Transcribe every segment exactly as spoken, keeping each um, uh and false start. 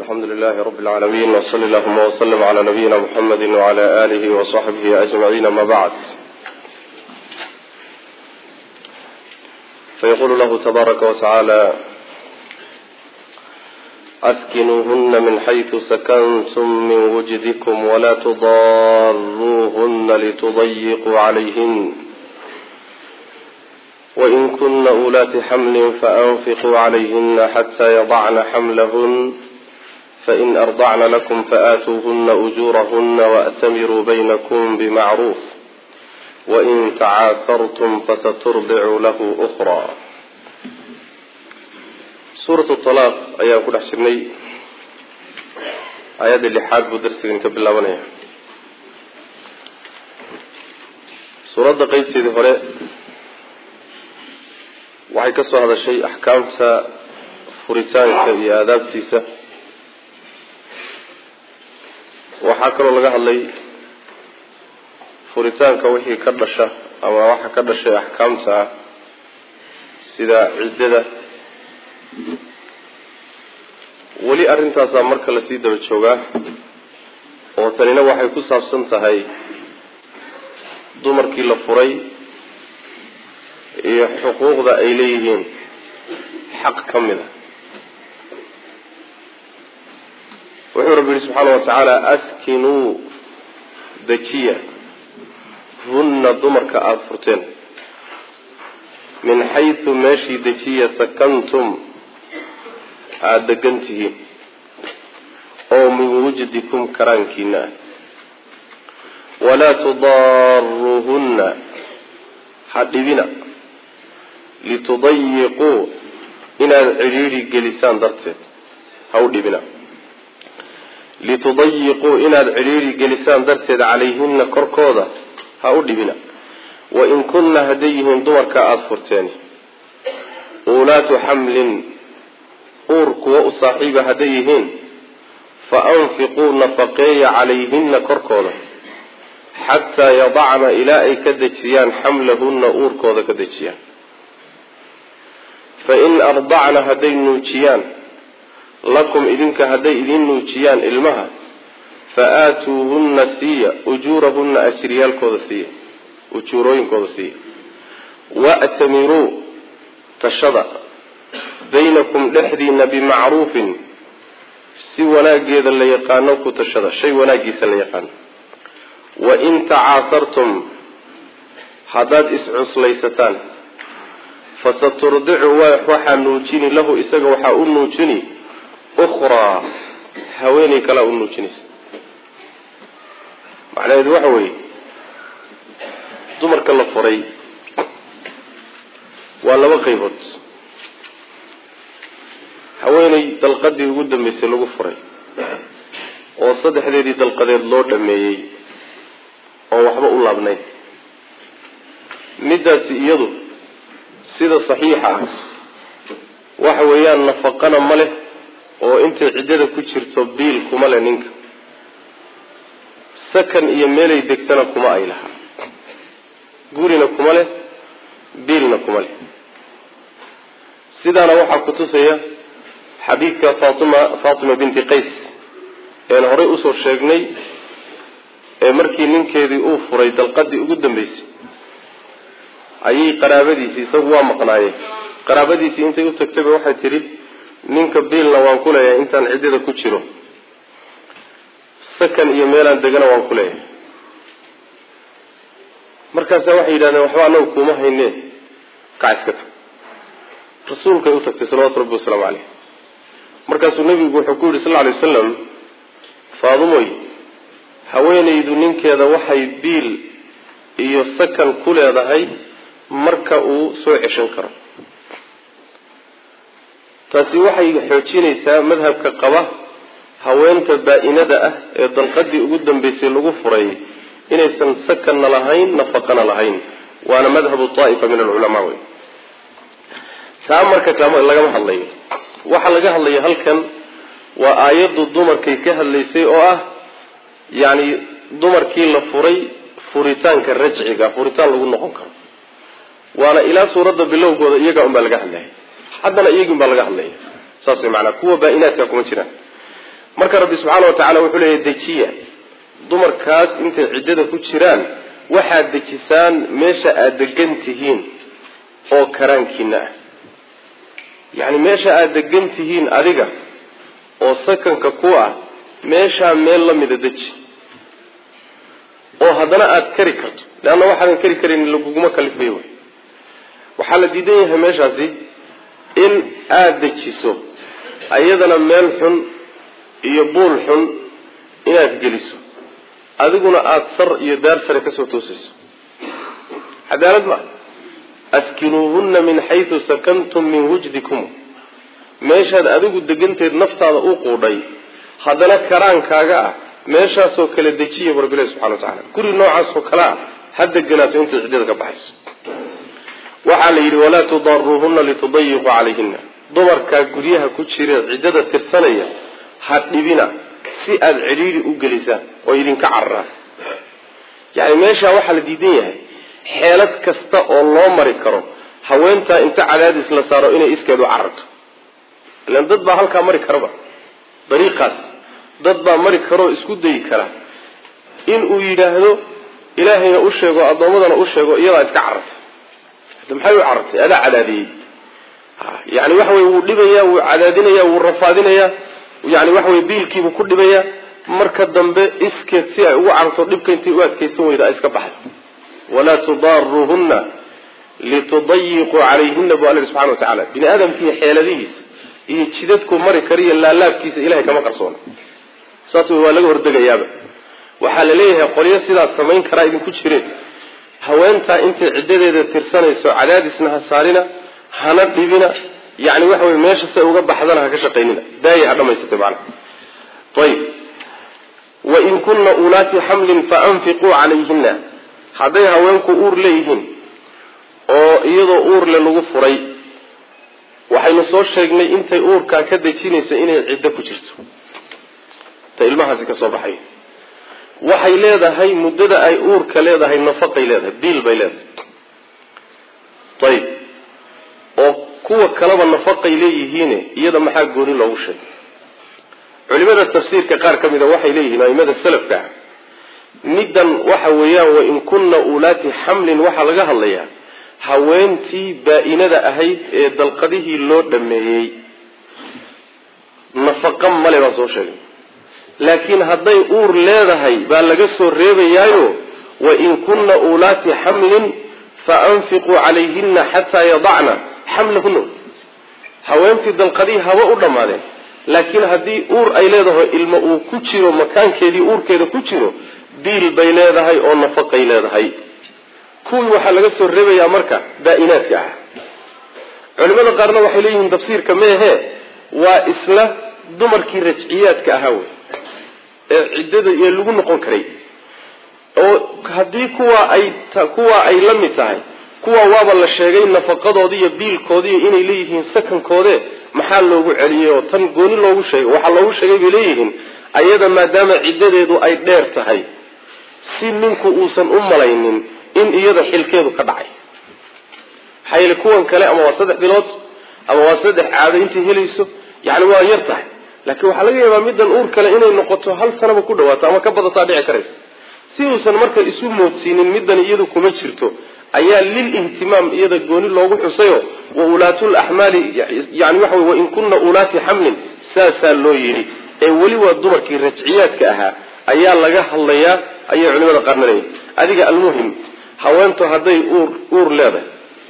الحمد لله رب العالمين وصلى اللهم وسلم على نبينا محمد وعلى آله وصحبه أجمعين ما بعد. فيقول الله تبارك وتعالى: أسكنوهن من حيث سكنتم من وجدكم ولا تضاروهن لتضيقوا عليهن وإن كن أولات حمل فأنفقوا عليهن حتى يضعن حملهن فإن أرضعن لكم فآتوهن أجورهن وأتمروا بينكم بمعروف وإن تعاسرتم فسترضع له أخرى. سورة الطلاق أيها كل حشرني آيات اللي حاد بدرسين كبلا ونيا سورة دقيقة سيدي هراء waxay ka soo hadashay axkaamta furitaanka iyo aadaabtiisa. waxaa kaloo laga hadlay furitaanka wixii ka dhasha ama waxa ka dhashay axkaamta ah sida ciddada. weli arrintaas marka la sii daba joogaa oo tanina waxay ku saabsan tahay dumarkii la furay iyo xuquuqda ay leeyihiin xaq ka mid ah. wuxuu rabbi yidhi subxaana watacaala: askinuu dajiya hunna dumarka aada furteen min xaysu meeshii dejiya sakantum aada degan tihiin oo min wujdikum karaankiina ah. walaa tudaaruuhunna ha dhibina litudayiquu inaad cidhiidhi gelisaan darteed ha u dhibina litudayiquu inaad cidhiidhi gelisaan darteed calayhinna korkooda ha u dhibina. wain kunna hadday yihiin dumarka aada furteen uulaatu xamlin uur kuwa u saaxiiba hadday yihiin fa anfiquu nafaqeeya calayhinna korkooda xataa yadacna ilaa ay ka dejiyaan xamlahunna uurkooda ka dejiyaan. fain ardacna hadday nuujiyaan lakum idinka hadday idin nuujiyaan ilmaha fa aatuuhunna siiya ujuurahunna ajriyaalkooda siiya ujuurooyinkooda siiya. wa'tamiruu tashada baynakum dhexdiina bimacruufin si wanaageeda la yaqaano ku tashada, shay wanaagiisa la yaqaano. wain tacaasartum haddaad iscuslaysataan fasaturdicu waxaa nuujini lahu isaga waxaa u nuujini ukhraa haweeney kalea u nuujinaysa. macnaheedu waxa weeye dumarka la furay waa laba qaybood. haweeney dalqadii ugu dambeysay lagu furay oo saddexdeedii dalqadeed loo dhameeyey oo waxba u laabnayn. midaasi iyadu sida saxiixa ah waxa weeyaan nafaqana ma leh oo intay ciddada ku jirto biil kuma leh ninka, sakan iyo meelay degtana kuma ay lahaa, gurina kuma leh, biilna kuma leh. sidaana waxaa ku tusaya xadiidka faatima faatima binti qays een horey usoo sheegnay ee markii ninkeedii uu furay dalqadii ugu dambeysay ayay qaraabadiisii, isagu waa maqnaayeen, qaraabadiisii intay u tagtayba waxay tidhi ninka biilna waan ku leeyahay intaan ciddada ku jiro, sakan iyo meelaan degana waan ku leeyahay. markaasaa waxay yidhahdeen waxba anagu kuuma haynee kac iska tag. rasuulkay u tagtay salawaatu rabbi wasalaamu caleyh. markaasuu nabigu wuxuu ku yidhi sal lla alay wasalam: faadumoy, haweenaydu ninkeeda waxay biil iyo sakan ku leedahay marka uu soo ceshan karo. taasi waxay xoojinaysaa madhabka qaba haweenta baa-inada ah ee dalqadii ugu dambeysay lagu furay inaysan sakanna lahayn nafaqana lahayn, waana madhabu taa'ifa min alculamaa wey. taa marka lagama hadlayo. waxaa laga hadlaya halkan waa aayaddu dumarkay ka hadlaysay oo ah yacni dumarkii la furay furitaanka rajciga, furitaan lagu noqon karo. waana ilaa suuradda bilowgooda iyaga un baa laga hadlaya, haddana iyagin baa laga hadlaya. saas way macnaa kuwa baa-inaadka kuma jiraan. marka rabbi subxaana wa tacaala wuxuu leeyahay dejiya dumarkaas intay ciddada ku jiraan waxaad dejisaan meesha aada degan tihiin oo karaankiina ah yacni meesha aada degan tihiin adiga oo sakanka ku ah meeshaa meel la mida deji oo haddana aada kari karto leanna waxaadan kari karin laguguma kalifayo wey waxaa la diidan yahay meeshaasi in aada dejiso ayadana meel xun iyo buul xun inaad geliso adiguna aada sar iyo daar sare kasoo toosayso cadaalad ma askinuuhunna min xaysu sakantum min wujdikum meeshaad adigu deganteed naftaada u quudhay haddana karaankaaga ah meeshaasoo kale dejiya bu rabbilahi subxana wa tacala guri noocaasoo kale ah ha deganaato intay ciddada ka baxayso waxaa la yidhi walaa tudaaruuhunna litudayiquu calayhina dumarkaa guryaha ku jira ciddada tirsanaya ha dhibina si aada cidhiidhi u gelisaan oo idinka cararaan yacni meeshaa waxaa la diidan yahay xeelad kasta oo loo mari karo haweentaa inta cadaadis la saaro inay iskeedu cararto ilan dad baa halkaa mari karaba dariiqaas dad baa mari karoo isku dayi kara inuu yidhaahdo ilaahayna u sheego addoommadana u sheego iyadaa iska carartay hadda maxay u carartay adaa cadaadiyey yani waxa weye wuu dhibayaa wuu cadaadinayaa wuu rafaadinayaa yani waxa weye biilkiibuu ku dhibayaa marka dambe iskeed si ay ugu cararto dhibka intay u adkaysan weyda ay iska baxdo walaa tudaaruuhunna litudayiquu calayhina bu alla subxana wa tacala bini aadamkiiyo xeeladihiisa iyo jidadku mari kariyo laalaabkiisa ilahay kama qarsoona saas wey waa laga hordegayaaba waxaa la leeyahay qolyo sidaas samayn karaa idinku jireen haweentaa intay ciddadeeda tirsanayso cadaadisna ha saarina hana dhibina yani waxa wey meesha say uga baxdana ha ka shaqaynina daaya ha dhamaysatay macnaha ayib wain kunna ulaati xamlin faanfiquu calayhina hadday haweenku uur leeyihiin oo iyadoo uurle lagu furay waxaynu soo sheegnay intay uurkaa ka dejinayso inay ciddo ku jirto ta ilmahaasi ka soo baxay waxay leedahay muddada ay uurka leedahay nafaqay leedahay biil bay leedahay ayib oo kuwa kaleba nafaqay leeyihiine iyada maxaa gooni loogu sheegay culimada tafsiirka qaar ka mida waxay leeyihiin aimada salafka middan waxa weeyaan wain kunna ulaati xamlin waxaa laga hadlayaa haweentii baa-inada ahayd ee dalqadihii loo dhameeyey nafaqa male baan soo sheegay laakiin hadday uur leedahay baa laga soo reebayaayo wain kunna ulaati xamlin faanfiquu calayhina xataa yadacna xamlahuna haweentii dalqadihii haba u dhammaadeen laakiin haddii uur ay leedahay ilmo uu ku jiro makaankeedii uurkeeda ku jiro biil bay leedahay oo nafaqay leedahay kuwii waxaa laga soo reebayaa marka baa-inaadka ah culimada qaarna waxay leeyihiin tafsiirka meehe waa isla dumarkii rajciyaadka ahaa wey ee ciddada iyo lagu noqon karay oo haddii kuwa ay kuwa ay la mid tahay kuwa waaba la sheegay nafaqadoodi iyo biilkoodiiyo inay leeyihiin sakankoode maxaa loogu celiyey oo tan gooni loogu sheegay waxaa loogu sheegay bay leeyihiin ayada maadaama ciddadeedu ay dheer tahay si ninku uusan u malaynin in iyada xilkeedu ka dhacay maxaa yeele kuwan kale ama waa saddex bilood ama waa saddex caado intay helayso yani waa yar tahay laakiin waxaa laga yaabaa middan uur kale inay noqoto hal sanaba ku dhawaato ama ka badataa dhici karaysa si uusan marka isu moodsiinin middan iyadu kuma jirto ayaa lil ihtimaam iyada gooni loogu xusayo wa ulaatul axmaali yani waxa wey wain kunna ulaati xamlin saasaa loo yidhi ee weli waa dumarkii rajciyaadka ahaa ayaa laga hadlayaa ayay culimada qaarna leeyihin adiga almuhim haweentu hadday uur uur leedahay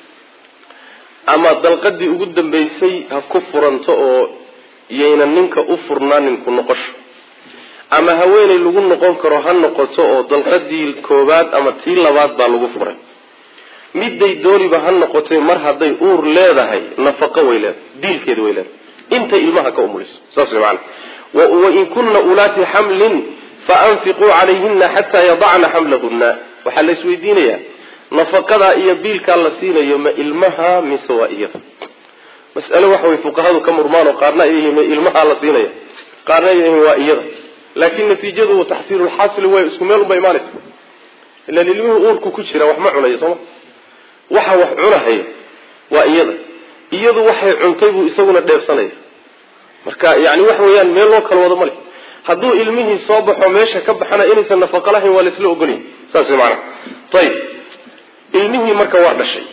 ama dalqadii ugu dambaysay ha ku furanto oo yayna ninka u furnaanin ku noqosho ama haweeney lagu noqon karo ha noqoto oo dalqadii koobaad ama tii labaad baa lagu furay midday dooniba ha noqotay mar hadday uur leedahay nafaqo way leedahay diilkeeda way leedahay intay ilmaha ka umuliso saas way macana wain kunna ulaati xamlin faanfiquu calayhina xataa yadacna xamlahuna waxaa la isweydiinayaa nafaqadaa iyo biilkaa la siinayo ma ilmaha mise waa iyada mas'ale waxa way fuqahadu ka murmaan oo qaarna ay yihiin ma ilmaha la siinaya qaarna ay yihiin waa iyada laakiin natiijadu taxsiilulxaasil way isku meel unba imaanaysa ila ilmuhu uurku ku jira wax ma cunayo sooma waxa wax cunahaya waa iyada iyadu waxay cuntay buu isaguna dheefsanaya marka yani waxa weeyaan meel loo kala wado male hadduu ilmihii soo baxo meesha ka baxana inaysan nafaqo lahayn waa laisla ogolyahay saas macna ayib ilmihii marka waa dhashay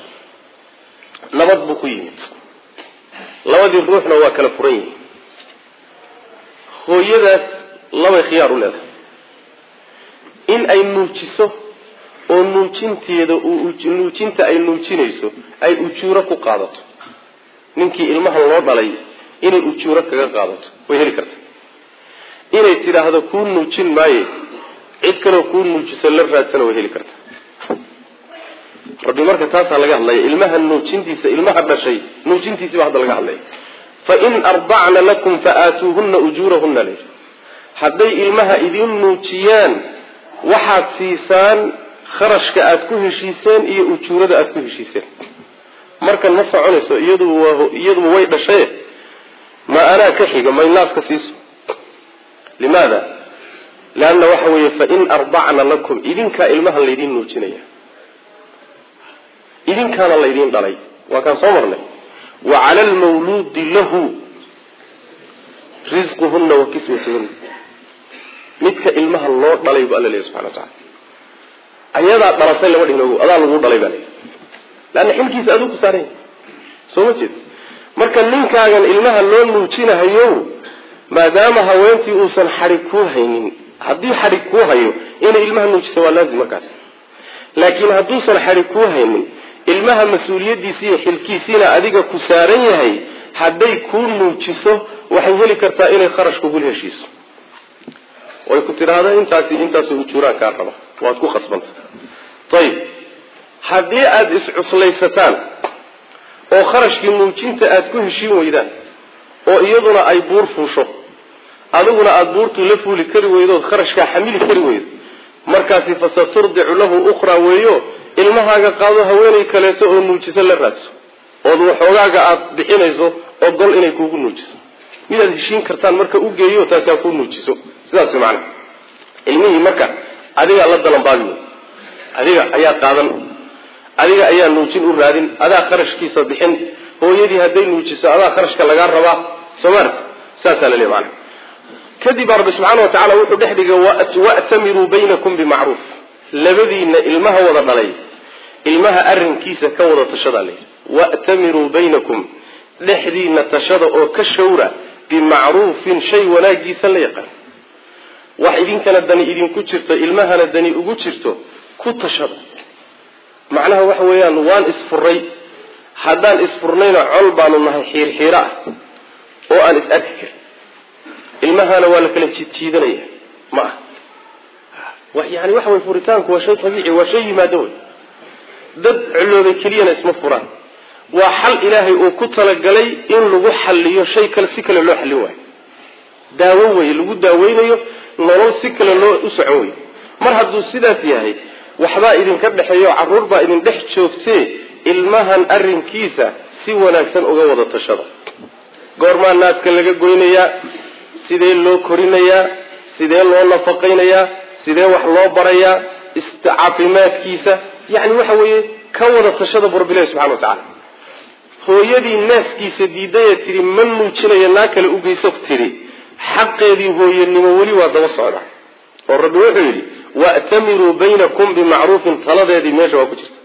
nabad buu ku yimid labadii ruuxna waa kala furan yihiin hooyadaas laba khiyaar u leedahay in ay nuujiso oo nuujinteeda uu nuujinta ay nuujinayso ay ujuuro ku qaadato ninkii ilmaha loo dhalay inay ujuuro kaga qaadato way heli kartaa inay tidhaahdo kuu nuujin maaye cid kaloo kuu nuujiso la raadsana way heli kartaa rabbi marka taasaa laga hadlaya ilmaha nuujintiisa ilmaha dhashay nuujintiisiba hadda laga hadlaya fain ardacna lakum faaatuuhunna ujuurahunna le hadday ilmaha idin nuujiyaan waxaad siisaan kharashka aad ku heshiiseen iyo ujuurada aad ku heshiiseen markan ma soconayso iyaduba iyaduba way dhashay ma anaa ka xiga may naaska siiso limaada laanna waxa weeye fain ardacna lakum idinkaa ilmaha laydin nuujinaya idinkaana laydin dhalay waa kaan soo marnay wa cala almawluudi lahu risquhunna wa kiswatuhunna midka ilmaha loo dhalay bu alla leeyahy subxana wa tacala ayadaa dhalasay lama dhigin ogo adaa lagu dhalay baa leeyahy laanna xilkiisa aduu ku saaran yahay soo ma jeed marka ninkaagan ilmaha loo nuujinahayo maadaama haweentii uusan xadhig kuu haynin haddii xadhig kuu hayo inay ilmaha nuujiso waa laazim markaas laakiin hadduusan xadhig kuu haynin ilmaha mas-uuliyadiisi iyo xilkiisiina adiga ku saaran yahay hadday kuu nuujiso waxay heli kartaa inay kharash kugula heshiiso way ku tidhaahda intaasi intaas ujuuraan kaa raba waad ku khasbanta ayib haddii aada iscuslaysataan oo kharashkii nuujinta aada ku heshiin weydaan oo iyaduna ay buur fuusho adiguna aada buurtuu la fuuli kari weydood kharashkaa xamili kari weydo markaasi fasaturdicu lahu ukhraa weeyo ilmahaaga qaado haweenay kaleeto oo nuujiso la raadso ood waxoogaaga aada bixinayso ogol inay kuugu nuujiso midaad heshiin kartaan marka u geeyo taasaa kuu nuujiso sidaas macna ilmihii marka adiga la dalanbaabi adiga ayaa qaadan adiga ayaa nuujin u raadin adaa kharashkiisa bixin hooyadii hadday nuujiso adaa kharashka lagaa rabaa soomart saasaa laleeyahy macna kadib rabbi subxaana wa tacala wuxuu dhex dhigay wa'tamiruu baynakum bimacruuf labadiina ilmaha wada dhalay ilmaha arrinkiisa ka wada tashadaa layidhi wa'tamiruu baynakum dhexdiina tashada oo ka shawra bimacruufin shay wanaagiisa la yaqaan wax idinkana dani idinku jirto ilmahana dani ugu jirto ku tashada macnaha waxa weeyaan waan isfuray haddaan isfurnayna col baanu nahay xiirxiira ah oo aan is arki karin ilmahana waa la kala jiidjiidanaya ma ah yani waxa way furitaanku waa shay tabiici waa shay yimaado wey dad culooday keliyana isma furaan waa xal ilaahay uu ku talagalay in lagu xaliyo shay kale si kale loo xallin waayo daawo wey lagu daaweynayo nolol si kale loo u socon wey mar hadduu sidaas yahay waxbaa idinka dhexeeyo carruur baa idin dhex joogtee ilmahan arrinkiisa si wanaagsan uga wada tashada goormaa naaska laga goynayaa sidee loo korinayaa sidee loo nafaqaynayaa sidee wax loo barayaa caafimaadkiisa yani waxa weeye ka wada tashada bu rabbi ilahi subxana wa tacala hooyadii naaskiisa diidayee tidhi ma nuujinaya naa kale ugeyso tidhi xaqeedii hooyanimo weli waa daba socda oo rabbi wuxuu yidhi wa'tamiruu baynakum bimacruufin taladeedii meesha waa ku jirta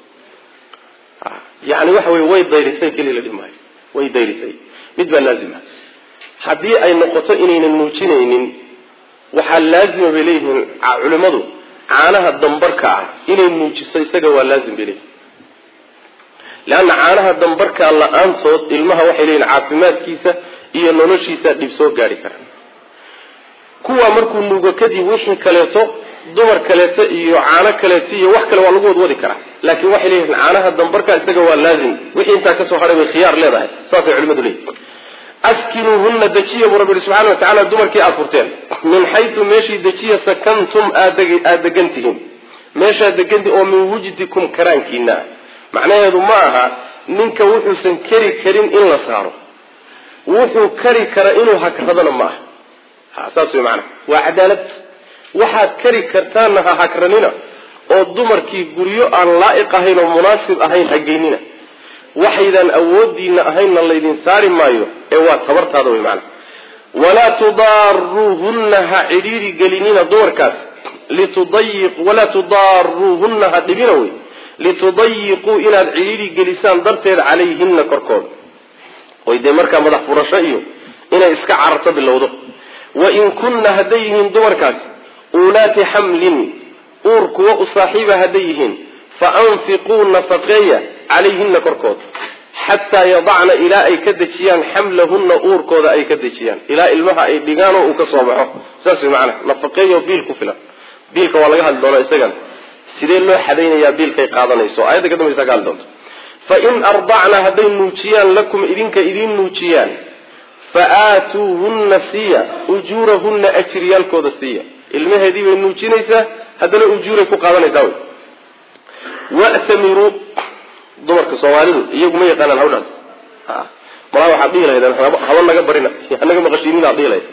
yani waxa wey way dayrisay keliya la dhihi maayo way dayrisay mid baa laazima haddii ay noqoto inaynan nuujinaynin waxaa laazima bay leeyihiin culimmadu caanaha dambarka ah inay nuujiso isaga waa laazim bay leeyihin leanna caanaha dambarkaa la-aantood ilmaha waxay leeyihin caafimaadkiisa iyo noloshiisa dhib soo gaari karaan kuwa markuu nuugo kadib wixii kaleeto dumar kaleeto iyo caano kaleeto iyo wax kale waa lagu wadwadi karaa laakiin waxay leeyihin caanaha dambarka isaga waa laazim wixii intaa kasoo hadhay bay khiyaar leedahay saasay culimadu leeyihin askinuuhunna dejiya buu rabbi subxana wa tacaala dumarkii aada furteen min xaytu meeshii dejiya sakantum aada degan tihiin meeshaa deganti oo min wujdikum karaankiina ah macnaheedu ma aha ninka wuxuusan keri karin in la saaro wuxuu kari kara inuu hakradana ma aha ha saas wey macnaha waa cadaalad waxaad kari kartaanna ha hakranina oo dumarkii guryo aan laa'iq ahayn oo munaasib ahayn ha geynina waxaydaan awoodiina ahaynna laydin saari maayo ee waa tabartaada wey macnaha walaa tudaaruuhunna ha cidhiiri gelinina dumarkaas litudayiq walaa tudaaruuhunna ha dhibina wey litudayiquu inaad cidhiiri gelisaan darteed calayhinna korkooda oy dee markaa madax furasho iyo inay iska cararto bilowdo wain kunna hadday yihiin dumarkaas uulaati xamlin uur kuwa u saaxiiba hadday yihiin fa anfiquu nafaqeeya calayhinna korkooda xataa yadacna ilaa ay ka dejiyaan xamlahunna uurkooda ay ka dejiyaan ilaa ilmaha ay dhigaan oo uu ka soo baxo saas way macana nafaqeeyo biil ku filan biilka waa laga hadli doonaa isagana sidee loo xadaynayaa biilkay qaadanayso aayadda ka dambaysa ka hadli doonto fa in ardacna hadday nuujiyaan lakum idinka idiin nuujiyaan fa aatuuhunna siiya ujuurahunna ajriyaalkooda siiya ilmaheedii bay nuujinaysaa haddana ujuuray ku qaadanaysaa wey wa'tamiruu dumarka soomaalidu iyagu ma yaqaanaan hawshaas malaa waxaad dhihi lahaydeen haba naga barina naga maqashiinin aad dhihi lahayd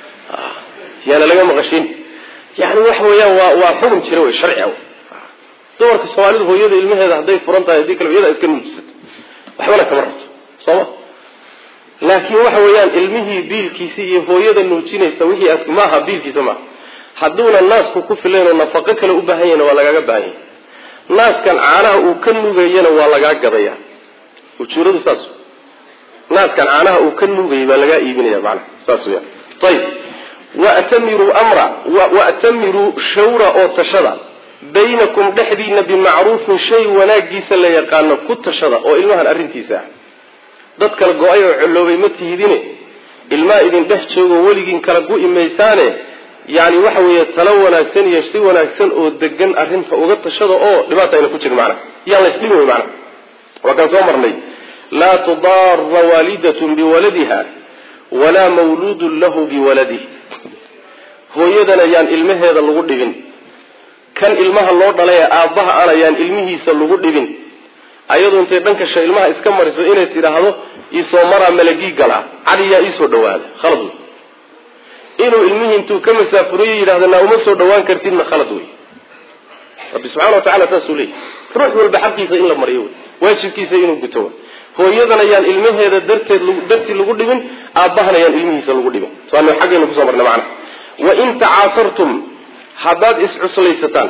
yaana laga maqashiin yani waxa weeyaan waa waa xukun jira wey sharci ah dumarka soomaalidu hooyada ilmaheeda hadday furan tahay haddii kale iyada iska nuujisato waxbana kama rabto sooma laakiin waxa weeyaan ilmihii biilkiisa iyo hooyada nuujinaysa wixii aad maaha biilkiisa maaha hadduuna naasku ku filayn oo nafaqo kale u baahan yahna waa lagaaga baahan yahay naaskan caanaha uu ka nugayana waa lagaa gadaya ujuuradu saas naaskan caanaha uu ka nugayay baa lagaa iibinaya macnaha saas weeyaan ayib wa'tamiruu amra wa'tamiruu shawra oo tashada baynakum dhexdiina bimacruufin shay wanaagiisa la yaqaano ku tashada oo ilmahan arrintiisa ah dad kala go-ay oo colloobay ma tihidine ilmaha idin dhex joogo weligiin kala gu imaysaane yani waxa weeye talo wanaagsan iyo si wanaagsan oo degan arrinta uga tashada oo dhibaata ayna ku jirin macna yaan la isdhimi wey macna waa kaan soo marnay laa tudaara waalidatun biwaladiha walaa mawluudun lahu biwaladihi hooyadana yaan ilmaheeda lagu dhibin kan ilmaha loo dhalay aabbaha ana yaan ilmihiisa lagu dhibin ayadu intay dhankasha ilmaha iska mariso inay tidhaahdo iisoo maraa malagii galaa caliyaa iisoo dhawaada khalad wey inuu ilmihii intuu ka masaafuriyo yidhahda naa uma soo dhawaan kartidna khalad wey rabbi subxana wa tacala saasuu leeyahy ruux walba xaqiisa in la mariyo wey waajibkiisa inuu guto wey hooyadana yaan ilmaheeda darteed dartii lagu dhibin aabbahana yaan ilmihiisa lagu dhibin soanu xaggaynu kusoo marnay macana wain tacaasartum haddaad iscuslaysataan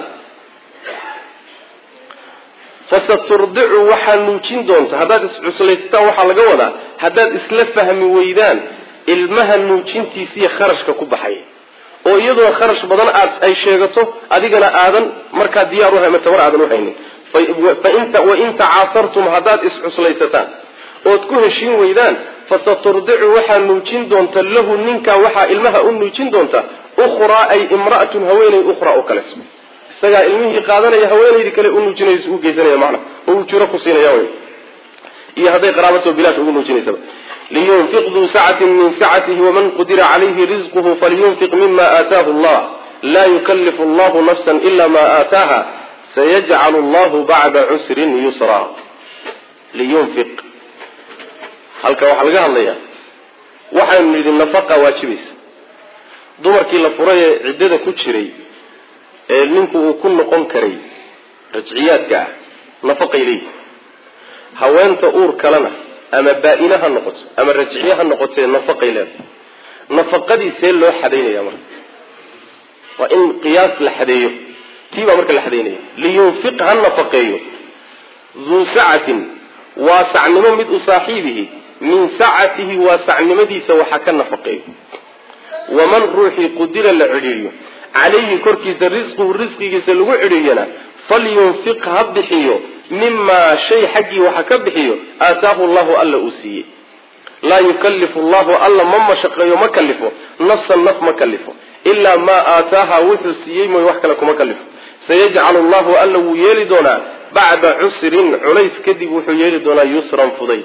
fasaturdicu waxaa nuujin doonta haddaad iscuslaysataan waxaa laga wadaa haddaad isla fahmi weydaan ilmaha nuujintiisiiyo kharashka ku baxay oo iyadoo kharash badan aad ay sheegato adigana aadan markaa diyaar uhay matabar aadan uhaynin wain tacaasartum haddaad iscuslaysataan ood ku heshin weydaan fasaturdicu waxaa nuujin doonta lahu ninkaa waxaa ilmaha u nuujin doonta ukhraa ay imra'atun haweeney ukhraa oo kale isagaa ilmihii qaadanaya haweenaydii kale u nuujinayso u geysanaya macna oo uu jiro ku siinaya wey iyo hadday qaraabato bilaash ugu nuujinaysaba liyunfiq duu sacatin min sacatihi waman qudira calayhi rizquhu falyunfiq mima aataahu allah laa yukallifu allahu nafsan ila ma aataaha sayajcalu allahu bacda cusrin yusra liyunfiq halka waxaa laga hadlayaa waxaynu nidhi nafaqa waajibaysa dumarkii la furay ee ciddada ku jiray ee ninku uu ku noqon karay rajciyaadka ah nafaqay leeyihi haweenta uur kalena ama baa-ina ha noqoto ama rajciye ha noqotee nafaqay leedahay nafaqadii see loo xadaynaya marka waa in qiyaas la xadeeyo tii baa marka la xadaynaya liyunfiq ha nafaqeeyo duu sacatin waa sacnimo mid u saaxiibihi min sacatihi waa sacnimadiisa waxa ka nafaqeeyo waman ruuxii qudira la cidhiiriyo calayhi korkiisa risquhu risqigiisa lagu cidhiiriyana falyunfiq ha bixiyo mimaa shay xaggii waxa ka bixiyo aataahu allahu alla uu siiyey laa yukallifu allahu alla ma mashaqeeyo ma kalifo nafsan naf ma kalifo ilaa maa aataaha wuxuu siiyey mooy wax kale kuma kalifo sayajcalu allahu alla wuu yeeli doonaa bacda cusrin culays kadib wuxuu yeeli doonaa yusran fudayd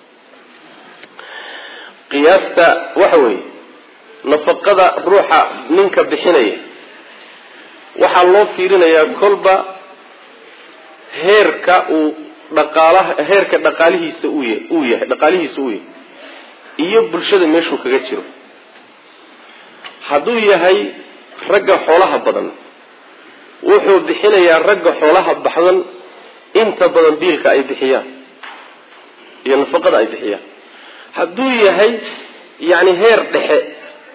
qiyaasta waxa weeye nafaqada ruuxa ninka bixinaya waxaa loo fiirinayaa kolba heerka uu dhaqaalaha heerka dhaqaalihiisa uu yahay uu yahay dhaqaalihiisa uu yahay iyo bulshada meeshuu kaga jiro hadduu yahay ragga xoolaha badan wuxuu bixinayaa ragga xoolaha baxdan inta badan biilka ay bixiyaan iyo nafaqada ay bixiyaan hadduu yahay yani heer dhexe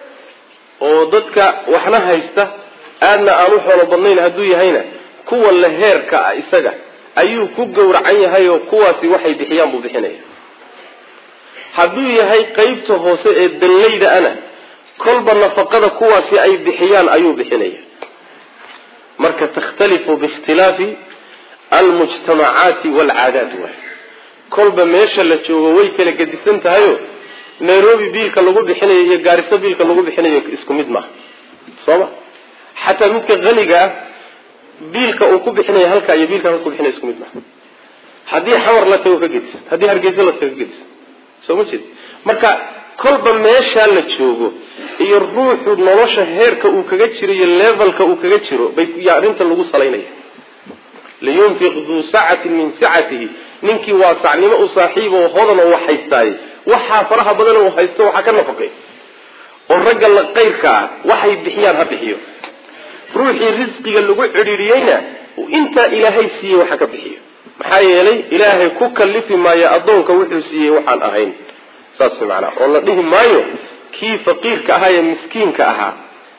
oo dadka waxna haysta aadna aanu xoolo badnayn hadduu yahayna kuwa la heerka ah isaga ayuu ku gowracan yahay oo kuwaasi waxay bixiyaan buu bixinaya hadduu yahay qaybta hoose ee dallayda ana kolba nafaqada kuwaasi ay bixiyaan ayuu bixinaya marka takhtalifu biikhtilaafi almujtamacaati waalcaadaat waay kolba meesha la joogo way kala gedisan tahayo nairobi biilka lagu bixinayo iyo gaariso biilka lagu bixinayo isku mid maaha sooma xataa midka qaniga ah biilka uu ku bixinayo halka iyo biilka halka ku bixinayo isku mid maaha haddii xamar la tago ka gedisan haddii hargeysa la tago ka gedisan soo ma jeed marka kolba meesha la joogo iyo ruuxu nolosha heerka uu kaga jiro iyo levelka uu kaga jiro bay yaa arinta lagu salaynaya liyunfiq dhu sa'atin min sa'atihi ninkii waa sacnimo u saaxiib oo hodan oo wax haystaay waxa faraha badan oo haysto waxa ka nafaqay oo ragga la qeyrka waxay bixiyaan ha bixiyo ruuxii risqiga lagu xiriiriyayna inta ilaahay siiyay waxa ka bixiyo maxaa yeelay ilaahay ku kalifi maayo adoonka wuxuu siiyay waxaan ahayn saas macna oo la dhihi maayo kii faqiirka ahaa ee miskiinka ahaa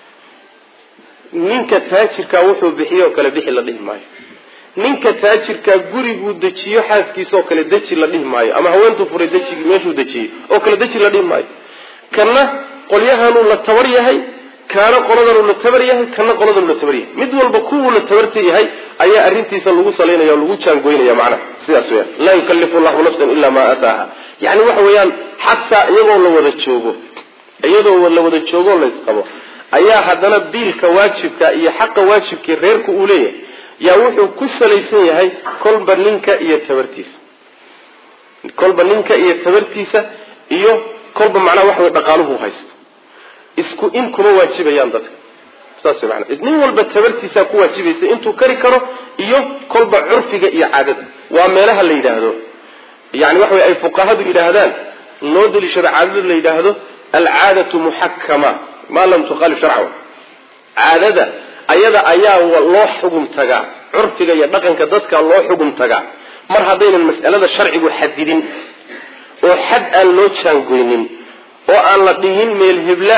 ninka taajirka wuxuu bixiyo kala bixi la dhihi maayo ninka taajirka gurigu dajiyo xaaskiisa oo kale daji la dhihi maayo ama haweentu furay daji meeshuu dajiyo oo kale daji la dhihi maayo kana qolyahan uu la tabar yahay kana qoladan uu la tabar yahay kana qoladan uu la tabar yahay mid walba kuwa la tabarta yahay ayaa arintiisa lagu saleynayo lagu jaangoynaya macna sidaas weeyaan la yukallifu Allahu nafsan illa ma ataaha yani waxa weeyaan hatta iyagoo la wada joogo iyadoo la wada joogo la isqabo ayaa hadana biilka waajibka iyo xaqa waajibka reerku uu leeyahay yaa wuxuu ku salaysan yahay kolba ninka iyo tabartiisa kolba ninka iyo tabartiisa iyo kolba macna wax weey dhaqaaluhu haysto isku in kuma waajibayaan dadka saas macna isnin walba tabartiisa ku waajibaysa intuu kari karo iyo kolba curfiga iyo caadada waa meelaha la yiraahdo yani wax weey ay fuqahadu yiraahdaan loo dalishada caadada la yiraahdo al-aadatu muhakkama ma lam tuqal shar'u caadada ayada ayaa loo xugum tagaa curfiga iyo dhaqanka dadka loo xugum tagaa mar hadaynan mas'alada sharcigu xadidin oo xad aan loo jaangoynin oo aan la dhihin meel hebla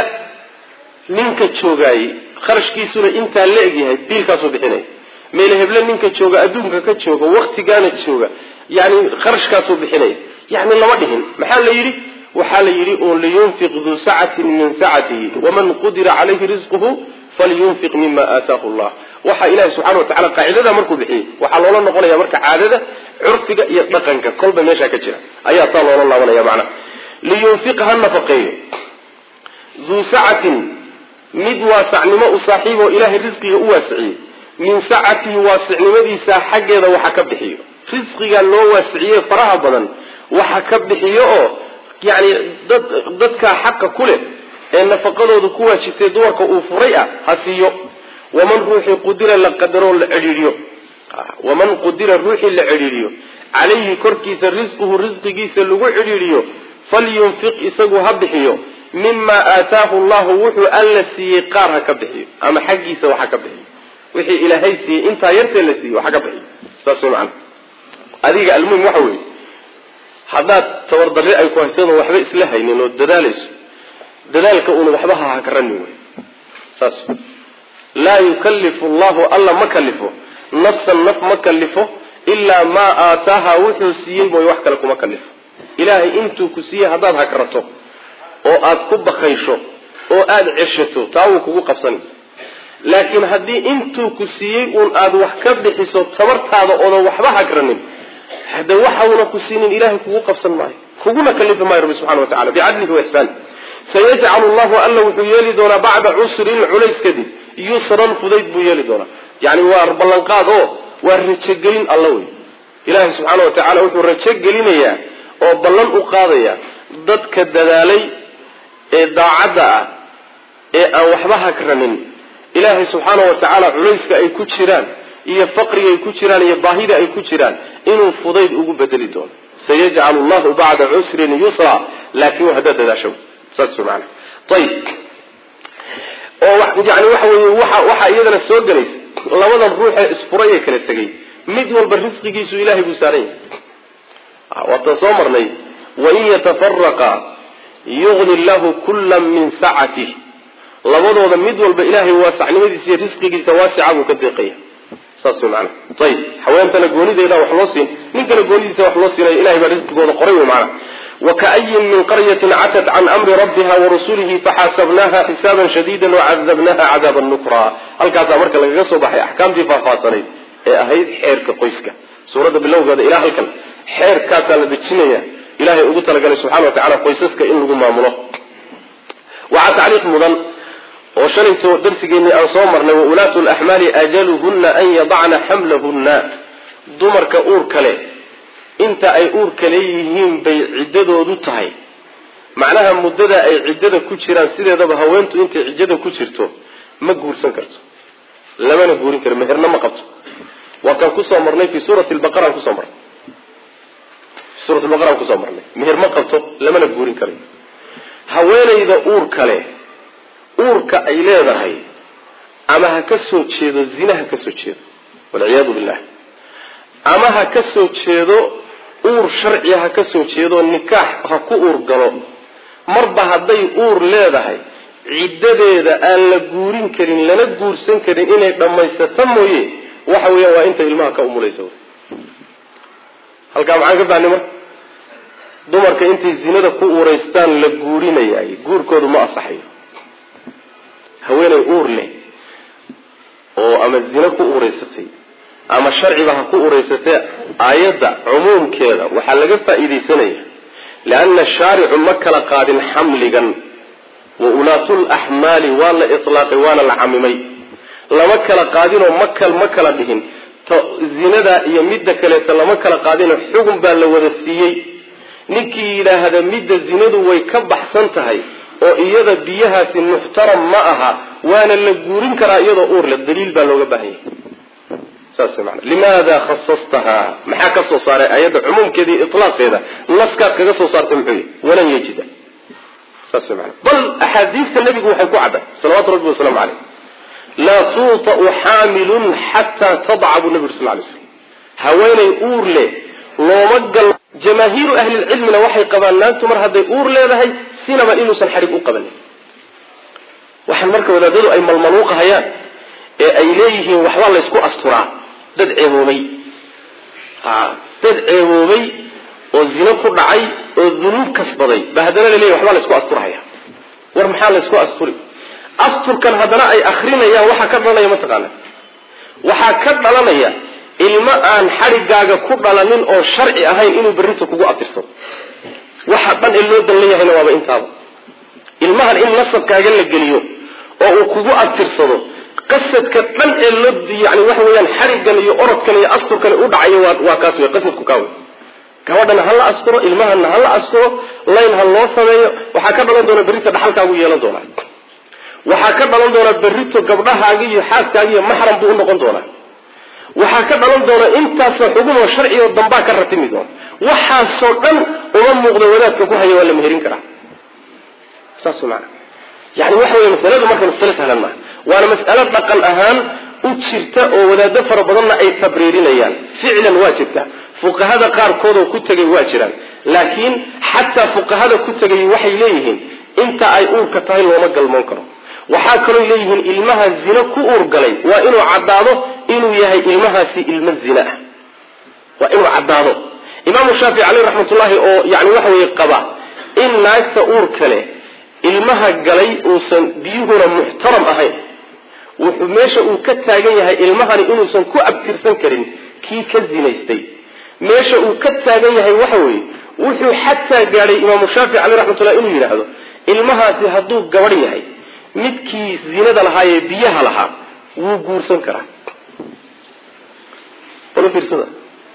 ninka joogay kharashkiisuna inta la egyahay biilkaas oo bixinay meel hebla ninka jooga adduunka ka jooga waqtigaana jooga yani kharashkaas oo bixinay yani lama dhihin maxaa la yiri waxa la yiri oo liyunfiq dhu sa'atin min sa'atihi waman qadira alayhi rizquhu falyunfiq mimma ataahu Allah waxa ilaahay subhanahu wa ta'ala qaacidada markuu bixiyo waxa loola noqonaya marka caadada curfiga iyo dhaqanka kolba meesha ka jira ayaa taa loola laabanaya macna liyunfiq hanafaqay dhu sa'atin mid waasacnimo u saaxiibo ilaahay rizqiga u waasiciyay min sa'atihi waasicnimadiisa xageeda waxa ka bixiyo rizqiga loo waasiciyay faraha badan waxa ka bixiyo oo yani dad dadka xaq ku leh ee nafaqadoodu ku waajibtay dumarka uu furay ah hasiyo waman ruuxi qudira la qadaro la ciriiriyo waman qudira ruuxi la ciriiriyo alayhi korkiisa rizquhu rizqigiisa lagu ciriiriyo falyunfiq isagu ha bixiyo mimma ataahu Allah wuxuu alla siiyay qaar ha ka bixiyo ama xaqiisa waxa ka bixiyo wixii ilaahay siiyay inta yartay la siiyay waxa ka bixiyo saasoo macna adiga almuhim waxa weey hadaad tawardarri ay ku hayso waxba isla haynin oo dadaalayso dadaalka uu waxba ha ka ranin way saas la yukallifu Allah alla makallifo nafsan naf makallifo illa ma ataaha wuxuu siiyay boo wax kale kuma kallifo ilaahay intuu ku siiyay hadaad ha karato oo aad ku baqaysho oo aad cishato taa uu kugu qabsan laakiin hadii intuu ku siiyay uu aad wax ka bixiso tabartaada oo waxba ha garanin hada waxa uu ku siinin ilaahay kugu qabsan maayo kuguna kalifa maayo rabbi subhanahu wa ta'ala bi'adlihi wa ihsan sayaj'alu Allah alla wuxuu yeeli doona ba'da usrin culays kadib yusran fudayd buu yeeli doona yani waa ballan qaado waa rajagelin alla way ilaahay subhanahu wa ta'ala wuxuu rajagelinaya oo ballan u qaadaya dadka dadaalay ee daacada ah ee aan waxba ha garanin ilaahay subhanahu wa ta'ala culayska ay ku jiraan iyo faqriga ay ku jiraan iyo baahida ay ku jiraan inuu fudayd ugu bedeli doono sayaj'alu Allahu ba'da usrin yusra laakiin hada dadaasho saasuna tayib oo wax yani waxa weeye waxa waxa iyadana soo galay labadan ruux ee isfuray ee kala tagay mid walba risqigiisu ilaahay buu saaray wa tasamarnay wa in yatafarraqa yughni Allahu kullam min sa'atihi labadooda mid walba ilaahay waasacnimadiisa iyo risqigiisa waasica buu ka deeqaya saas macna tayib haweentana goonideeda wax loo siin ninkana goonidiisa wax loo siinay ilaahay baa risqigooda qoray macna وكأي من قرية عتت عن أمر ربها ورسوله فحاسبناها حسابا شديدا وعذبناها عذابا نكرا هل كذا مركز لك صباح أحكام دي فاصلي هيد حيرك قيسك سورة بالله قال إله الكل حير كاتا لدتشنية إلهي أقول لك سبحانه وتعالى قيسك إن لقوا مامله وعلى تعليق مضل وشلت درس جيني أنصامرنا وأولاة الأحمال أجلهن أن يضعن حملهن دمر كأور كلي inta ay uurka leeyihiin bay ciddadoodu tahay macnaha muddada ay ciddada ku jiraan sideedaba haweentu inta ciddada ku jirto ma guursan karto lamana guurin karo meherna ma qabto waa kan ku soo marnay fi suurati al-baqara ku soo marnay suurati al-baqara ku soo marnay meher ma qabto lamana guurin karo haweenayda uur kale uurka ay leedahay ama ha ka soo jeedo zinaha ka soo jeedo wal iyad billah ama ha ka soo jeedo uur sharci ha ka soo jeedo nikaax ha ku uur galo marba haday uur leedahay ciddadeeda aan la guurin karin lana guursan karin inay dhamaysato mooyee waxa weeye waa inta ilmaha ka umulayso halka maxaan ka baahnay mar dumarka intay zinada ku uuraystaan la guurinayay guurkoodu ma asaxayo haweeney uur leh oo ama zina ku uuraysatay ama sharciga ha ku ureysatay aayada umumkeeda waxa laga faa'iideysanaya laana shari'u makala qaadin hamligan wa ulatul ahmali wala itlaqi wala al-amimay lama kala qaadin oo makal makala dhihin to zinada iyo midda kale lama kala qaadin xukun baa la wada siiyay ninkii ilaahada midda zinadu way ka baxsan tahay oo iyada biyahaasi muhtaram ma aha waana la guurin karaa iyadoo uur la daliil baa looga baahan yahay لماذا خصصتها محاكا صوصار آيات عموم كذي إطلاق كذا نسكات كذا صوصار تمحوي ولن يجد بل أحاديث النبي هو حيكو عبا صلوات ربي وسلام عليه لا توطأ حامل حتى تضع النبي صلى الله عليه وسلم هوين يقول له لو مقل جماهير أهل العلم لوحي قبلنا تمر هذا يقول له هاي سينما إنه سنحرق قبلنا وحن مركب ولا دلو أي ململوق هيان أي ليه وحوال يسكو أسطرا dad ceeboobay ha dad ceeboobay oo zina ku dhacay oo dhulub kasbaday bahdana leeyahay waxba la isku asturaya war maxaa la isku asturi asturkan hadana ay akhrinayaan waxa ka dhalanaya ma taqaan waxa ka dhalanaya ilma aan xarigaaga ku dhalanin oo sharci ahayn inuu barrinta kugu atirsado waxa dhan loo daleeyahayna waaba intaaba ilmahan in nasabkaaga la geliyo oo uu kugu atirsado qasadka dhan ee loo yani waxa weeyaan xarigan iyo orodkan iyo asturkan u dhacayo waa kaas way qasadku kaawe gabadhan hal asturo ilmahan hal asturo leen hal loo sameeyo waxa ka dhalan doona berrito dhaxalkaagu yeelan doona waxa ka dhalan doona berrito gabdhahaaga iyo xaaskaaga iyo mahram buu noqon doona waxa ka dhalan doona intaas xukumo sharci oo damba ka ratimi doona waxa soo dhan uma muuqdo wadaadka ku hayo wala meherin kara saasuna يعني waxa weey mas'aladu marka mas'ala sahlan ma waana mas'ala dhaqan ahaan u jirta oo wadaad fara badan ay tabriirinayaan ficlan waajibka fuqahada qaar kood oo ku tagay waa jiraan laakiin hatta fuqahada ku tagay waxay leeyihiin inta ay uurka tahay looma galmoon karo waxa kale leeyihiin ilmaha zina ku uur galay waa inuu cadaado inuu yahay ilmahaasi ilma zina waa inuu cadaado imaam shaafi'i alayhi rahmatullahi oo yani waxa weey qaba in naagta uur kale ilmaha galay uusan biyuhuna muhtaram ahayn wuxuu meesha uu ka taagan yahay ilmahani inuusan ku abtirsan karin kii ka zinaystay meesha uu ka taagan yahay waxa weey wuxuu xataa gaaray imaam shaafi'i alayhi rahmatullahi inuu yiraahdo ilmahaasi hadduu gabadh yahay midkii zinada lahaa ee biyaha lahaa wuu guursan karaa wala fiirsada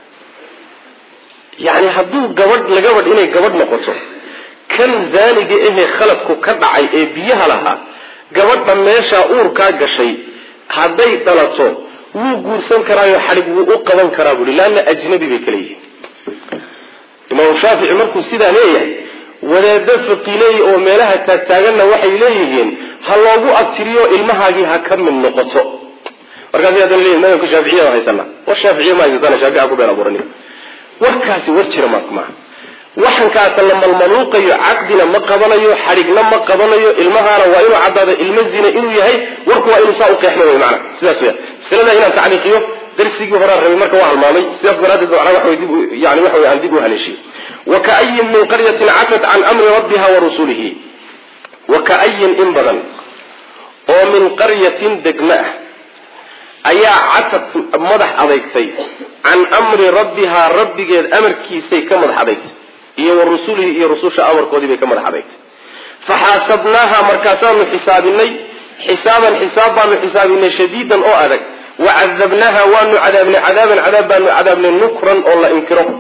yani hadduu gabadh la gabadh inay gabadh noqoto kan zaaniga ee khaladku ka dhacay ee biyaha lahaa gabadha meesha uur ka gashay haday dhalato wuu guursan karaayo xarig wuu u qaban karaa buu laana ajnabi bay kala yihiin imaam shaafici markuu sidaa leeyahay wadaada fiqilay oo meelaha taagtaaganna waxay leeyihiin ha loogu abtiriyo ilmahaagi ha ka mid noqoto markaas ay leeyihiin imaamka shaafici haysana wa shaafici ma haysana shaafici ku beela burani warkaasi war jira ma kuma waxankaas lama malmaluuqayo caqdina ma qabanayo xarigna ma qabanayo ilmahaana waa inuu cadaado ilma zina inuu yahay warku waa inuu saa u qeexmo way macna sidaas weeyaan silada inaan tacliiqiyo darsigii hore rabay marka waa halmaamay sidaas daraaddeed waa wax weydii yani wax weeyaan dib u haleeshay وكأي من قرية عتت عن أمر ربها ورسوله وكأي إن بدن ومن قرية دقماء أيا عتت مدح عليكتي عن أمر ربها رب جد أمر كيسي كمدح عليك إيه ورسوله إيه رسوش أمر قديم كمدح عليك فحاسبناها مركزان من حسابنا حسابا حسابا من حسابنا شديدا أو أذك وعذبناها وأن عذابنا عذابا عذابا عذابنا نكرا أو لا إنكره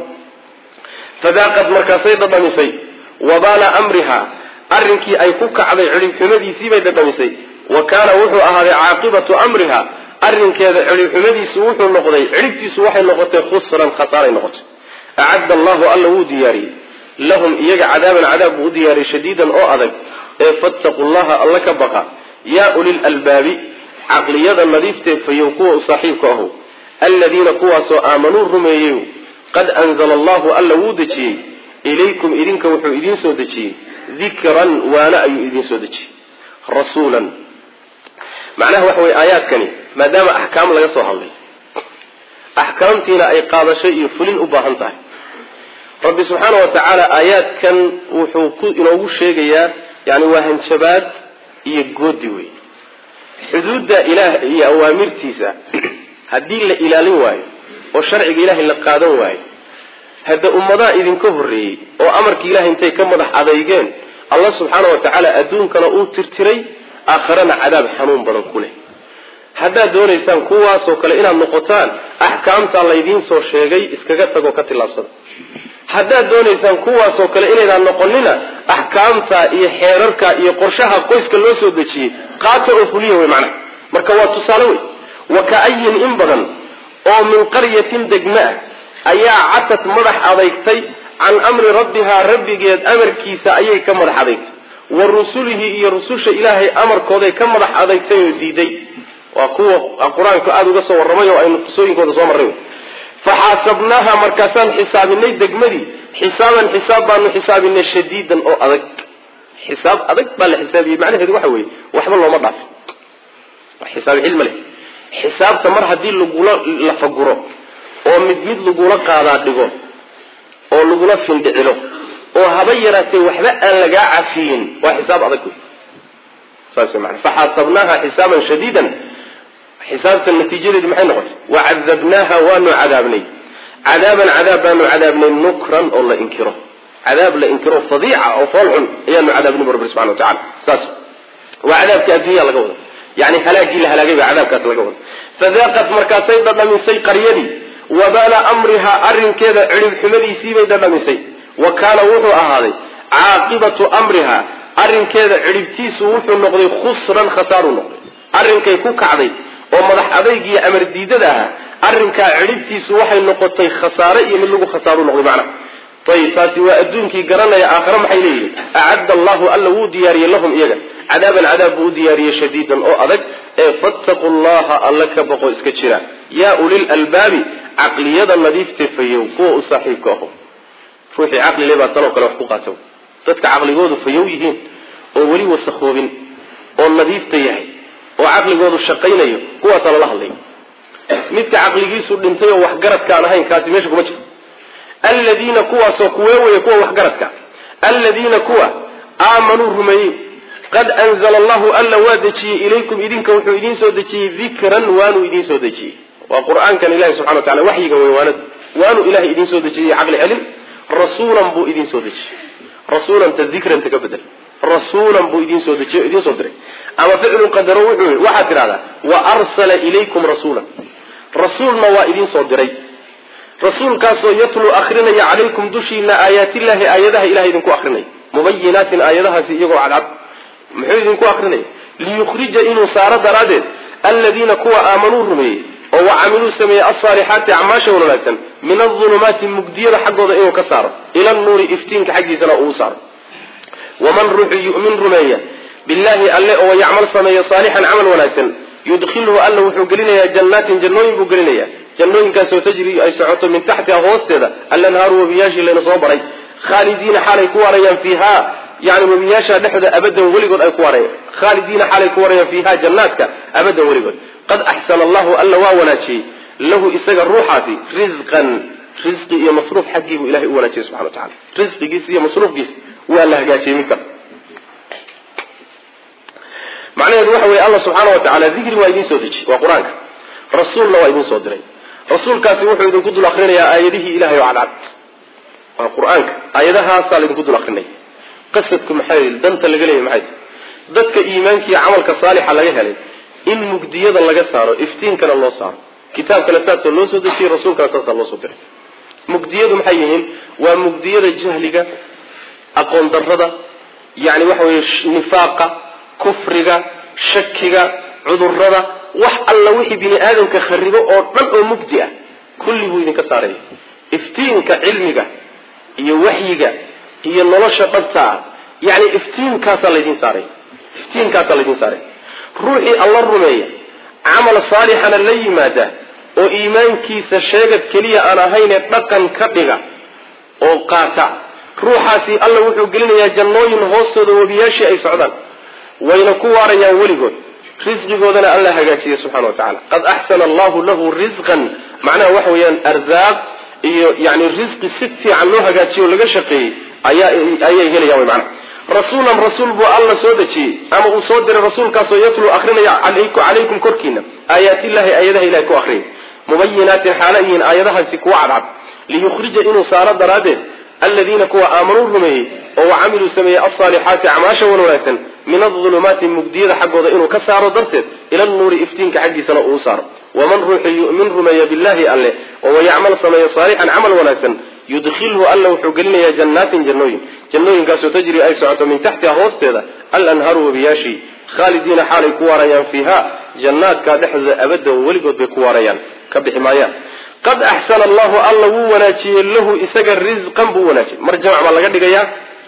فذاقت مركزي دمسي وبال أمرها أرنكي أي كوك على علم حمدي سيبي دمسي وكان وحو أهل عاقبة أمرها أرنكي علم حمدي سوح النقضي علمتي سوح النقضي خسرا خسارا النقضي أعد الله أله دياري لهم إيجا عذابا عذاب دياري شديدا أو أذب فاتقوا الله الله كبقى يا أولي الألباب عقلية النظيفة فيوقوا صحيحه الذين قواسوا آمنوا الرميين قد أنزل الله ألا ودجي إليكم إذنك وحو إذن سودجي ذكرا وانا أي إذن سودجي رسولا معناه وحو آيات كني ما دام أحكام لا يصوها لي أحكامتنا أي قال شيء فلن أباهنتها رب سبحانه وتعالى آيات كان وحو إنه شيء يعني واهن شباد يقودي حدود إله هي أوامر تيسا هدين لإلالين واي وشرع إله اللي قادوا واي هذا أمضاء إذن كهري وأمرك إله انتي كمضح عضيقين الله سبحانه وتعالى أدون كان أول ترتري آخرنا عذاب حنون بدن كله هذا دون إنسان كواس وكلا النقطان أحكامت الله يدين سو شيء إسكجت وقت اللبسة هذا دون إنسان كواس وكلا إن النقلنا أحكامت يحررك يقرشها كويس كله سودشي قاتل فليه ومعنى مركوات تصالوي وكأي إن بدن أو من قرية دقماء أيا عتت مرح عليكتي عن أمر ربها ربي جد أمر كيسا أيا كمرح عليك والرسوله إيا رسوش إلهي أمر كودي كمرح عليكتي يديدي وقوة القرآن كأدو قصة والرمية وأي نقصوين كودي صوم الرمي فحاسبناها مركزان حسابنا دقمدي حسابا حسابا حسابنا شديدا أو أدك حساب أدك بل حسابي معنى هذا وحوي وحب الله مضعف حساب علم له حساب تمر هدي لغولا لفقره oo mid mid lagu la qaada dhigo oo lagu la findicilo oo habayratay waxba aan laga cafiin waa xisaab adag saas macna fahasabnaha hisaban shadidan hisabta natiijada maxay noqotay wa adabnaha wa nu'adabni adaban adaban nu'adabni nukran oo la inkiro adab la inkiro fadi'a oo fal'un ayaa nu'adabni rabb subhanahu wa ta'ala saas wa adabka adiya laga wada yani halaagi la halaagay adabkaas laga wada fadaqat markaasay dadamisay qariyadi وبال أمرها أرن كذا علم حمدي سيبي دمسي وكان وحو أهادي عاقبة أمرها أرن كذا علم تيسو وحو النقضي خسرا خسار النقضي أرن كي كوك عضي ومضح أضيقي أمر ديدة لها أرن كا علم تيسو وحو النقضي خساري من لغو خسار النقضي معنا طيب فاسي وأدون كي قرانا يا آخرم حيليه أعد الله ألا ودياري لهم إيجا عذابا عذاب ودياري شديدا أو أذك فاتقوا الله ألا كبقوا إسكتشرا يا أولي الألباب عقلية النظيف تفيو قوة صاحبكه روحي عقل ليه بطلوا كلا حقوقاته تتك عقل جوده فيويهين وولي والسخوبين والنظيف تيهي وعقل جوده الشقين ايو قوة الله ليه متك عقل جيسو لنتيه وحقرت كان هين كاسي ميشك مجك الذين قوة سوكوه ويكوه وحقرت كان الذين قوة آمنوا الرميين قد أنزل الله ألا وادتي إليكم إذن كوحو إذن سودتي ذكرا وانو إذن سودتي وقرآن كان الله سبحانه وتعالى وحي ويواند وانو إله إذن سودتي عقل علم رسولا بو إذن سودتي رسولا تذكرا تكبدل رسولا بو إذن سودتي إذن سودري أما فعل قدروا واحد هذا وأرسل إليكم رسولا رسولنا وإذن سودري رسول كاسو يتلو أخرنا عليكم دشينا آيات الله آياتها إله إذن كو أخرنا مبينات آياتها سيقوا على العبد محيو إذن كو أخرنا ليخرج إنه سار درادت الذين كو آمنوا رمي وعملوا سمي الصالحات عماشا ونلاسا من الظلمات المقديرة حقه إنه كسار إلى النور إفتين كحقي سنة أوصار ومن روح يؤمن رمية بالله ألا ويعمل سمي صالحا عمل ونلاسا يدخله ألا وحقلنا جنات جنوين بقلنا جنوين كاسو تجري أي سعوته من تحتها غوستة ألا نهار وبياجي لنصوبري khaalidiina xaalay ku waarayaan fiiha yani webiyaasha dhexda abadan weligood ay ku waarayaan khaalidiina xaalay ku waarayaan fiiha jannaadka abadan weligood qad axsana allahu alla waa wanaajiyey lahu isaga ruuxaasi risqan risqi iyo masruuf xaggiibuu ilahay u wanaajiyey subxana wa tacala risqigiisa iyo masruufkiisa waa la hagaajiyey midkaas macnaheedu waxa weye allah subxaana wa tacala dikri waa idiin soo dejiyey waa qur-aanka rasuulna waa idiin soo diray rasuulkaasi wuxuu idinku dul akrinayaa aayadihii ilahay oo cadcad waa qur-aanka aayadahaasaa laydinku dul akrinaya qasadku maxay danta laga leeyahy maxay tahy dadka iimaanka iyo camalka saalixa laga helay in mugdiyada laga saaro iftiinkana loo saaro kitaabkana saasoo loo soo dejiyey rasuulkana saasaa loo soo diray mugdiyadu maxay yihiin waa mugdiyada jahliga aqoon darrada yani waxa weye nifaaqa kufriga shakiga cudurada wax alla wixii bini aadamka kharibo oo dhan oo mugdi ah kulli buu idinka saaraya iftiinka cilmiga iyo waxyiga iyo nolosha dhabta ah yani iftiinkaasaa laydin saaray iftiinkaasaa laydin saaray ruuxii alla rumeeya camal saalixana la yimaada oo iimaankiisa sheegad keliya aan ahaynee dhaqan ka dhiga oo qaata ruuxaasi alla wuxuu gelinayaa jannooyin hoostooda webiyaashii ay socdaan wayna ku waarayaan weligood risqigoodana alla hagaajiye subxana wa tacala qad axsana allahu lahu risqan macnaha waxa weeyaan arzaaq iyo yani risqi si fiican loo hagaajiyo o laga shaqeeyey ayaa ayay helayaan wy macnaha rasuulan rasuul buu alla soo dejiyey ama uu soo diray rasuulkaasoo yatluu akrinaya calaykum korkiina aayaatillahi aayadaha ilahay ku akriya mubayinaatin xaala yihiin aayadahaasi kuwa cadcad liyukhrija inuu saaro daraaddeed aladiina kuwa aamanuu rumeeyey oo wacamiluu sameeyey alsaalixaati acmaasha wan wanaagsan min adulumaati mugdiyada xaggooda inuu ka saaro darteed ila nuuri iftiinka xaggiisana uu saaro waman ruuxi yu'min rumeeya billahi alle oo wayacmal sameeya saalixan camal wanaagsan yudkhilhu alla wuxuu gelinayaa jannaatin jannooyin jannooyinkaasoo tajri ay socoto min taxtiha hoosteeda alanharu wabiyaashii khaalidiina xaalay ku waarayaan fiiha jannaadkaa dhexdooda abadan weligood bay ku waarayaan ka bixi maayaan qad axsana allahu alla wuu wanaajiyey lahu isaga risqan buu wanaajiyey mar jamc baa laga dhigayaa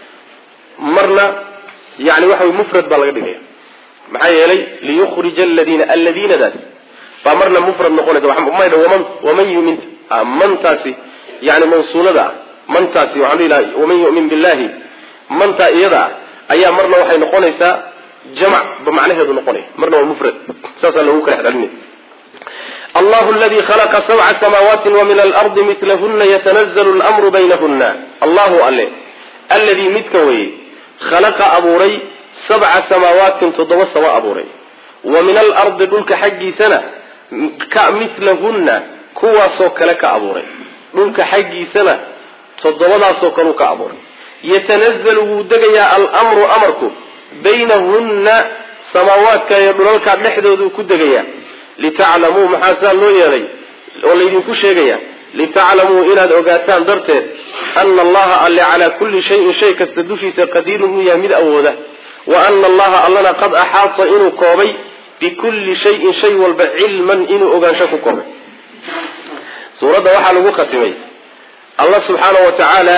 marna yani waxa wey mufrad baa laga dhigaya maxaa yeelay liyukhrija aladiina aladiinadaas baa marna mufrad noqonaysa maydha waman waman yuminta mantaasi yani mawsuulada ah mantaasi waxaan dhihi lahay waman yu'min billahi mantaa iyada ah ayaa marna waxay noqonaysaa jamc ba macnaheedu noqonaya marna waa mufrad saasaa lagu kala xelinay allahu aladi khalaqa sabca samaawaati wamin alardi milahuna yatanazalu lmru baynahuna allahu ale alladii midka weye khalaqa abuuray sabca samaawaatin toddoba samo abuuray wa min alardi dhulka xaggiisana ka milahunna kuwaasoo kale ka abuuray dhulka xaggiisana toddobadaasoo kaleu ka abuuray yatanazalu wuu degayaa almru amarku baynahunna samaawaadka iyo dhulalka dhexdooduu ku degayaa litaclamuu maxaa saa loo yeelay oo laydinku sheegaya litaclamuu inaad ogaataan darteed ana allaha alle calaa kulli shayin shay kasta dushiisa qadiirun uu yahay mid awooda wa ana allaha allana qad axaata inuu koobay bikulli shayin shay walba cilman inuu ogaansho ku koobay suuradda waxaa lagu khatimay allah subxaanau wa tacaala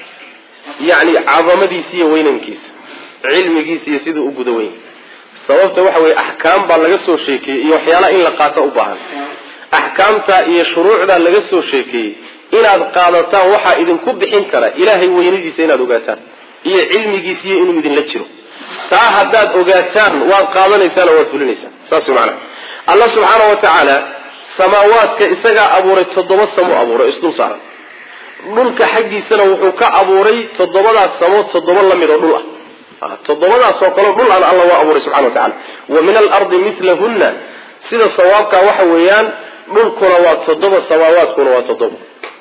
yani cadamadiisa iyo weynankiisa cilmigiisa iyo siduu u guda weyn sababta waxa weye axkaam baa laga soo sheekeeyey iyo waxyaalaha in la qaato u baahan axkaamta iyo shuruucdaa laga soo sheekeeyey inaad qaadataan waxaa idinku bixin kara ilaahay weynadiisa inaad ogaataan iyo cilmigiisiiyo inuu idinla jiro taa haddaad ogaataan waad qaadanaysaan oo waad fulinaysaan saas macnaha allah subxaana wa tacaala samaawaadka isagaa abuuray toddoba samo abuuray isdul saaran dhulka xaggiisana wuxuu ka abuuray toddobadaas samo toddoba lamid oo dhul ah toddobadaasoo kaleo dhul an alla waa abuuray subxana wa tacala wa min alardi milahunna sida sawaabkaa waxa weeyaan dhulkuna waa toddoba samaawaadkuna waa toddoba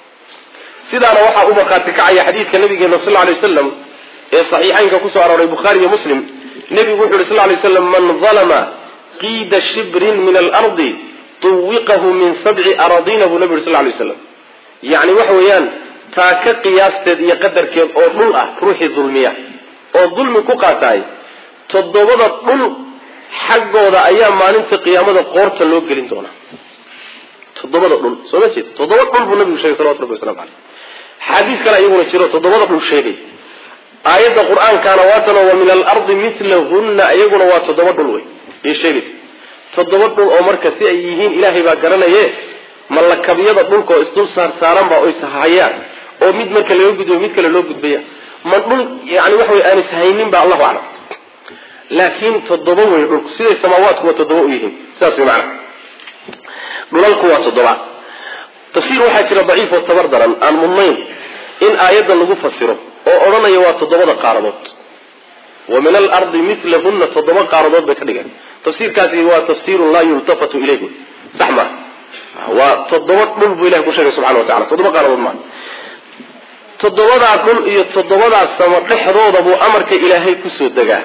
sidaana waxaa u markhaati kacaya xadiidka nabigeena sal alay wasalam ee saxiixaynka kusoo arooray bukhaari iyo muslim nebigu wuxu uhi sal lay slam man dalama qiida shibrin min alardi tuwiqahu min sabci aradina buu nabi uri sal lay slam yani waxa weeyaan taa ka qiyaasteed iyo qadarkeed oo dhul ah ruuxii dulmiya oo dulmi ku qaataay toddobada dhul xaggooda ayaa maalinta qiyaamada qoorta loo gelin doonaa toddobada dhul soo ma jeed toddoba dhul buu nabigu sheegay salawatu rabbi waslamu caleyh xadiis kale iyaguna jiro toddobada dhul sheegay aayadda qur-aankaana waatana wa min alardi milahunna iyaguna waa toddoba dhul wey iyo sheegaysa toddoba dhul oo marka si ay yihiin ilaahay baa garanaye malakabyada dhulka oo isdul saar saaran baa oys hayaan oo mid marka laga gudbo mid kale loo gudbaya ma dhul yani wax way aan ishaynin ba Allahu a'lam laakiin toddoba way dhulku sida samaawaadku waa toddoba u yihiin saas way macna dhulalku waa toddoba tafsiir waxa jira daciif oo tabar daran aan mudnayn in aayada lagu fasiro oo oranaya waa toddobada qaaradood wa min al-ardi mithlahunna toddoba qaaradood bay ka dhigan tafsiirkaasi waa tafsiir la yultafatu ilayhi saxma waa toddoba dhul buu Ilaahay ku sheegay subhanahu wa ta'ala toddoba qaaradood ma toddobada dhul iyo toddobada sama dhexdooda buu amarka Ilaahay ku soo dagaa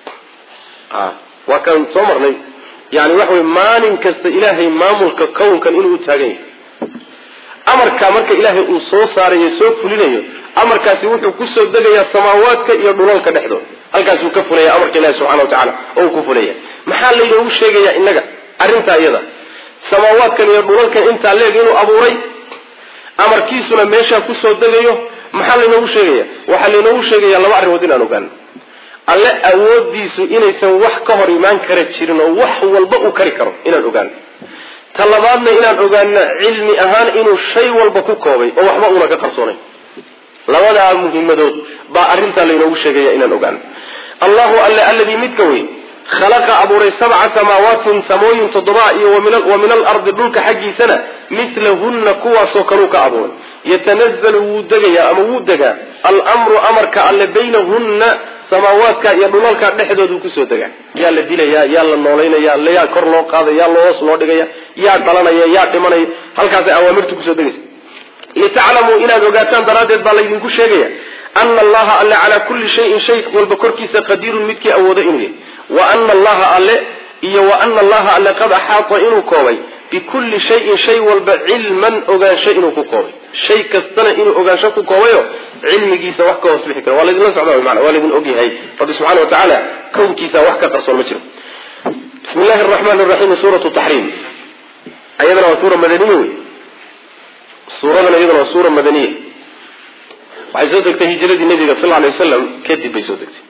ah wa kan soo marnay yani wax way maalin kasta Ilaahay maamulka kownkan inuu taagan yahay amarka marka Ilaahay uu soo saarayo soo fulinayo amarkaasi wuxuu ku soo dagayaa samaawaadka iyo dhulalka dhexdooda halkaas uu ka fulaya amarka Ilaahay subhanahu wa ta'ala oo ku fulaya maxaa la yiraahdo sheegaya inaga arinta iyada samaawaadka iyo dhulalka inta leeg inuu abuuray amarkiisuna meesha ku soo dagayo maxaa la yiraahdo sheegaya waxa la yiraahdo sheegaya laba arrimood in aan ogaan alle awoodiisu inaysan wax ka hor iimaan kara jirin oo wax walba uu kari karo inaan ogaan talabaadna inaan ogaano cilmi ahaan inuu shay walba ku koobay oo waxba una ka qarsoonay labada muhiimadood ba arinta la inoogu sheegaya inaan ogaano Allahu alla alladhi midkawi khalaqa aburay sab'a samaawatin samooyin toddoba iyo wa min al-ardi dhulka xaqiisana mithlahunna kuwaasoo kale ka abuuray yatanazzalu wudagaya ama wudaga al-amru amarka alla baynahunna samaawaadka iyo dhulalka dhexdooda ku soo dagaa yaa la dilaya yaa la nooleynaya yaa kor loo qaadaya yaa hoos loo dhigaya yaa dhalanaya yaa dhimanaya halkaas ay awaamirtu ku soo dagaysa litaclamu ila ogaataan daraadeed baa la idinku sheegaya anna allaha alla ala kulli shay'in shay walba korkiisa qadirun midki awoodo inuu wa anna allaha alla iyo wa anna allaha alla qad ahata inuu koobay bikulli shay'in shay walba ilman ogaansho inuu ku koobay shay kastana inuu ogaansho ku koobayo cilmigiisa wax ka hoos bixi karo walaydin la socdaa macna walaydin ogyahay rabbi subhanahu wa ta'ala kownkiisa wax ka qarsoon ma jiro bismillahir rahmanir rahim suratu tahrim ayadana waa suura madaniye suuradana iyadana waa suura madaniye waxay soo degtay hijradii nabiga sallallahu alayhi wasallam kadib bay soo degtay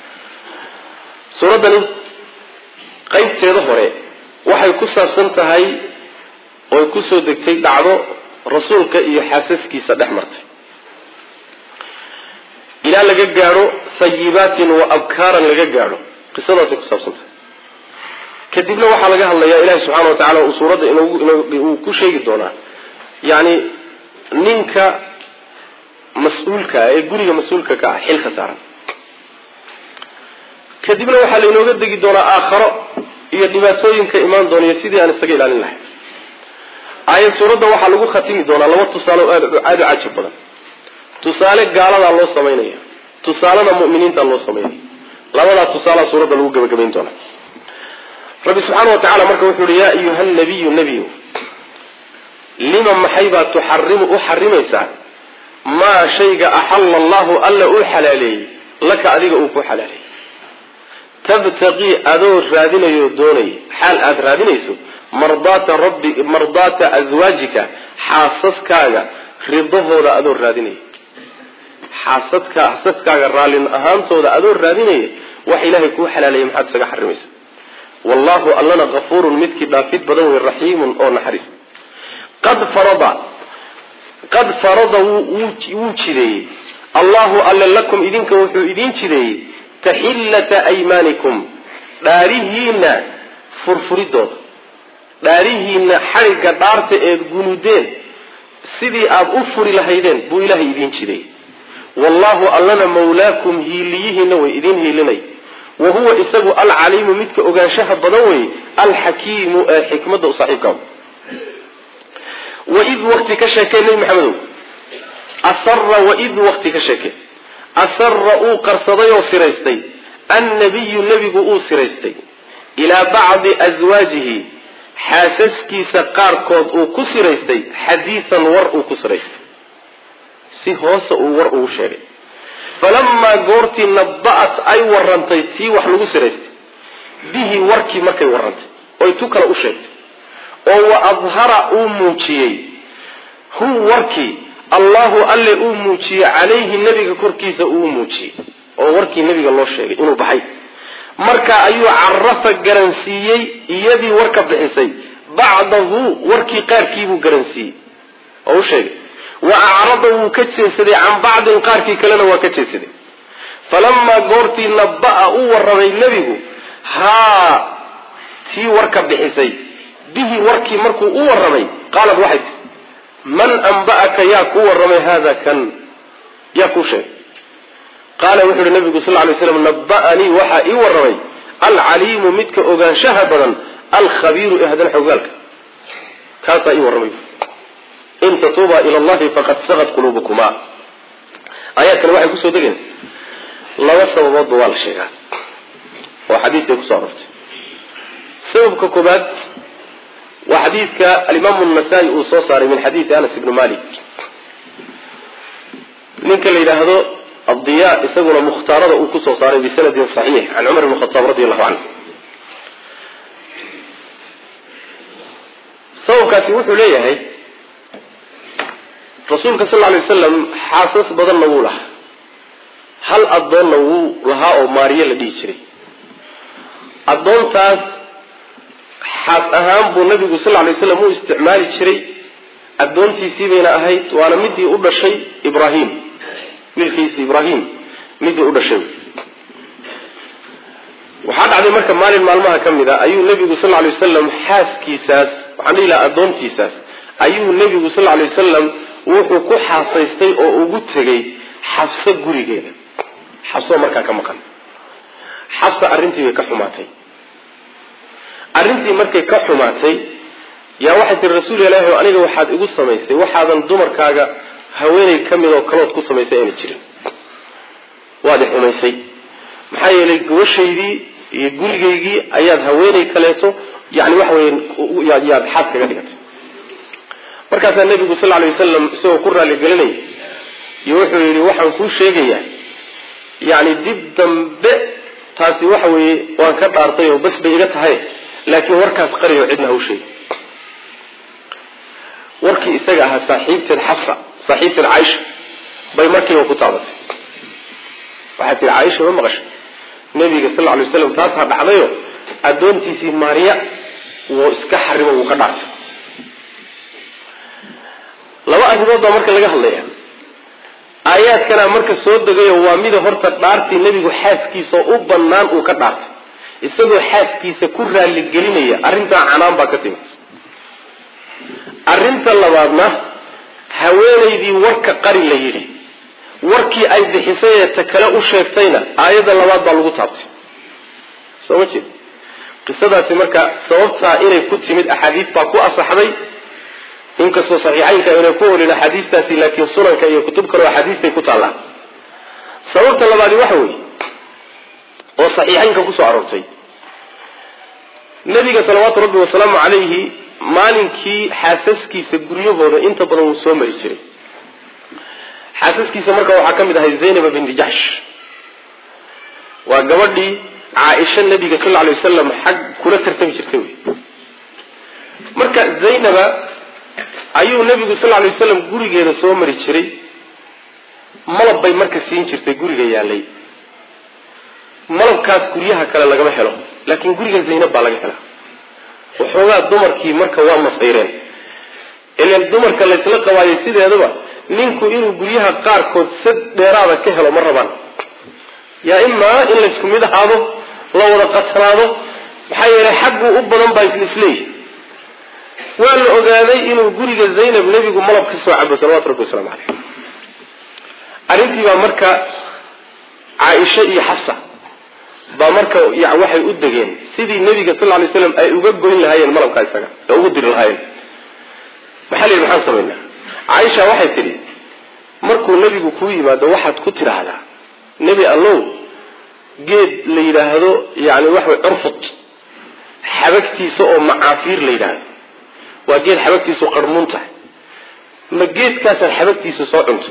suuradani qaybteeda hore waxay ku saabsan tahay oo ku soo degtay dhacdo rasuulka iyo xaasaskiisa dhexmartay ila laga gaaro sayyibatin wa abkaran laga gaaro qisadaas ku saabsan tahay kadibna waxa laga hadlayaa Ilaahay subhanahu wa ta'ala oo suurada inuu ku sheegi doona yaani ninka mas'uulka ee guriga mas'uulka ka ah xilka saaran kadibna waxa la inooga degi doonaa aakhiro iyo dhibaatooyinka imaan doonaya sidii aan isaga ilaalin lahayn ayay suurada waxa lagu khatimi doonaa laba tusaale oo aad u caajib badan tusaale gaalada loo sameeynaya tusaalada mu'miniinta loo sameeynaya labada tusaale suurada lagu gabagabeyn doonaa rabbi subhanahu wa ta'ala marka wuxuu ya ayuhan nabiyyu nabiyyu lima mahayba tuharrimu uharimaysa ma shayga ahalla Allah alla u halaalay laka adiga uu ku halaalay tabtaqi adoo raadinayo doonay xal aad raadinayso mardaata rabbi mardaata azwajika xaasaskaaga ridahooda adoo raadinay xaasadka xaasaskaaga raalin ahaantooda adoo raadinay wax ilaahay ku halaalay maxaad saga xarimaysa wallahu allana ghafurun midki dhaafid badan way rahiimun oo naxariis qad farada qad farada wujidey Allahu alla lakum idinka wuxuu idin jiray tahillata aymanikum daarihiina furfuridood daarihiina xariga dhaarta ee gunudeen sidii aad u furi lahaydeen buu ilaahay idin jiray wallahu allana mawlaakum hiiliyihiina way idin hiilinay wa huwa isagu al-alimu midka ogaanshaha badan way al-hakimu ee xikmada u saaxiibka wa id waqti ka sheekeynay maxamedow asarra wa id waqti ka sheekay asarra uu qarsaday oo siraystay annabiyyu nabigu uu siraystay ila ba'd azwajihi xaasaskiisa qaarkood uu ku siraystay xadiisan war uu ku siraystay si hoose uu war uu sheegay falamma goorti naba'at ay warantay tii wax lagu siraystay bihi warkii markay warantay oo tu kala u sheegtay oo wa adhara uu muujiyay hu warkii Allahu alle uu muujiyay calayhi nabiga korkiisa uu muujiyay oo warkii nabiga loo sheegay inuu baxay marka ayuu carafa garansiiyay iyadii warka bixisay bacdahu warkii qaarkii buu garansiiyay oo sheegay وأعرض وكتشيسدي عن بعض قاركي كلنا وكتشيسدي فلما قرتي نبأ ورمي النبي ها تي وركب بحسي به وركي مركو ورمي قالت واحد من أنبأك ياكو ورمي هذا كان ياكو شيء قال وحر النبي صلى الله عليه وسلم نبأني وحا ورمي العليم متك أغان شهبا الخبير إهدى الحقالك كاسا ورمي إن تتوبا إلى الله فقد سغت قلوبكما آيات الواحد كسو دقين لا وصف وضوء الشيء وحديث يكسو عرفت سبب كبات وحديث الإمام النسائي أصوصاري من حديث أنس بن مالك منك اللي هذا الضياء يسوون مختارة وكسو صاري بسند صحيح عن عمر بن الخطاب رضي الله عنه سوف كاسيوح ليه رسولك صلى الله عليه وسلم حاسس بدل نوله هل أدون نو لها أو ماريا لديشري أدون تاس حاس أهم بو النبي صلى الله عليه وسلم هو استعمال الشري أدون تيسي بين أهيت وأنا مدي أولا شيء إبراهيم ملكيس إبراهيم مدي أولا شيء وحاد عدي مركب مالي المعلومة كم ذا أيو النبي صلى الله عليه وسلم حاس كيساس وعني لا أدون كيساس أيو النبي صلى الله عليه وسلم wuxuu ku xaasaystay oo ugu tagay xafsa gurigeeda xafsa markaa ka maqan xafsa arintii way ka xumaatay arintii markay ka xumaatay yaa waxa tir rasuul ilaahay oo aniga waxaad igu samaysay waxaadan dumarkaaga haweenay kamid oo kalood ku samaysay inay jirin waad xumaysay maxaa yeelay gabashaydii iyo gurigeygii ayaad haweenay kaleeto yaani waxa weeyaan yaad xaas kaga dhigatay markaas nabigu sallallahu alayhi wasallam soo ku raali galinay iyo wuxuu yiri waxaan ku sheegayaa yaani dib dambe taasi waxa weeye waan ka dhaartay oo bas bay iga tahay laakiin warkaas qariyo cidna uu sheegay warkii isaga aha saaxiibteed Xafsa saaxiibteed Aisha bay markii uu ku taabatay waxa tii Aisha ma maqashay nabiga sallallahu alayhi wasallam taas ha dhacdayo adoontiisii Maariya oo iska xarimo uu ka dhaartay laba arrimood baa marka laga hadlaya aayaadkana marka soo dagayo waa mid horta dhaartii nabigu xaaskiisa u banaan uu ka dhaartay isagoo xaaskiisa ku raali gelinaya arinta canaan baa ka timid arinta labaadna haweenaydii warka qari la yiri warkii ay bixisay ta kale u sheegtayna aayada labaad baa lagu taabtay soo wajid qisadaasi marka sababta inay ku timid ahadiith baa ku asaxday إن كسر صحيحين كانوا يقولون إن حديثة لكن سنن كان يكتب كانوا حديثة كتلا صورت الله بعد وحوي وصحيحين كقصة عرفتي النبي صلوات ربي وسلامه عليه مالكي حاسسكي سجريه وده أنت بدون سوم يشتري حاسسكي سمرك وحكم ده زينب بنت جحش وجودي عائشة النبي صلى الله عليه وسلم حق كل ترتمي شرتوي مركز زينب ayuu nabigu sallallahu alayhi wasallam gurigeeda soo mari jiray malab bay marka siin jirtay guriga yaalay malabkaas guriyaha kale laga helo laakiin guriga Zaynab baa laga helaa waxoogaa dumarkii marka waa masayreen ilaa dumarka la isla qabaayay sideedaba ninku inuu guriyaha qaar kood sad dheeraada ka helo ma rabaan yaa imma in la isku mid ahaado la wada qatlaado maxay yeelay xaqu u badan baa isleey waa la ogaaday inuu guriga Zaynab nabigu malab ka soo cabay sallallahu alayhi wasallam arintii baa marka Aisha iyo Hafsa baa marka yaa waxay u dageen sidii nabiga sallallahu alayhi wasallam ay uga goyn lahaayeen malabka isaga oo ugu diri lahaayeen maxalli maxaan sameeynaa Aisha waxay tiri markuu nabigu ku yimaado waxaad ku tiraahdaa nabi allow geed la yiraahdo yaani wax way urfut xabagtiisa oo macaafiir la yiraahdo وجيل حبكتي سو قرمونته ما جيت كاس حبكتي سو سو cunto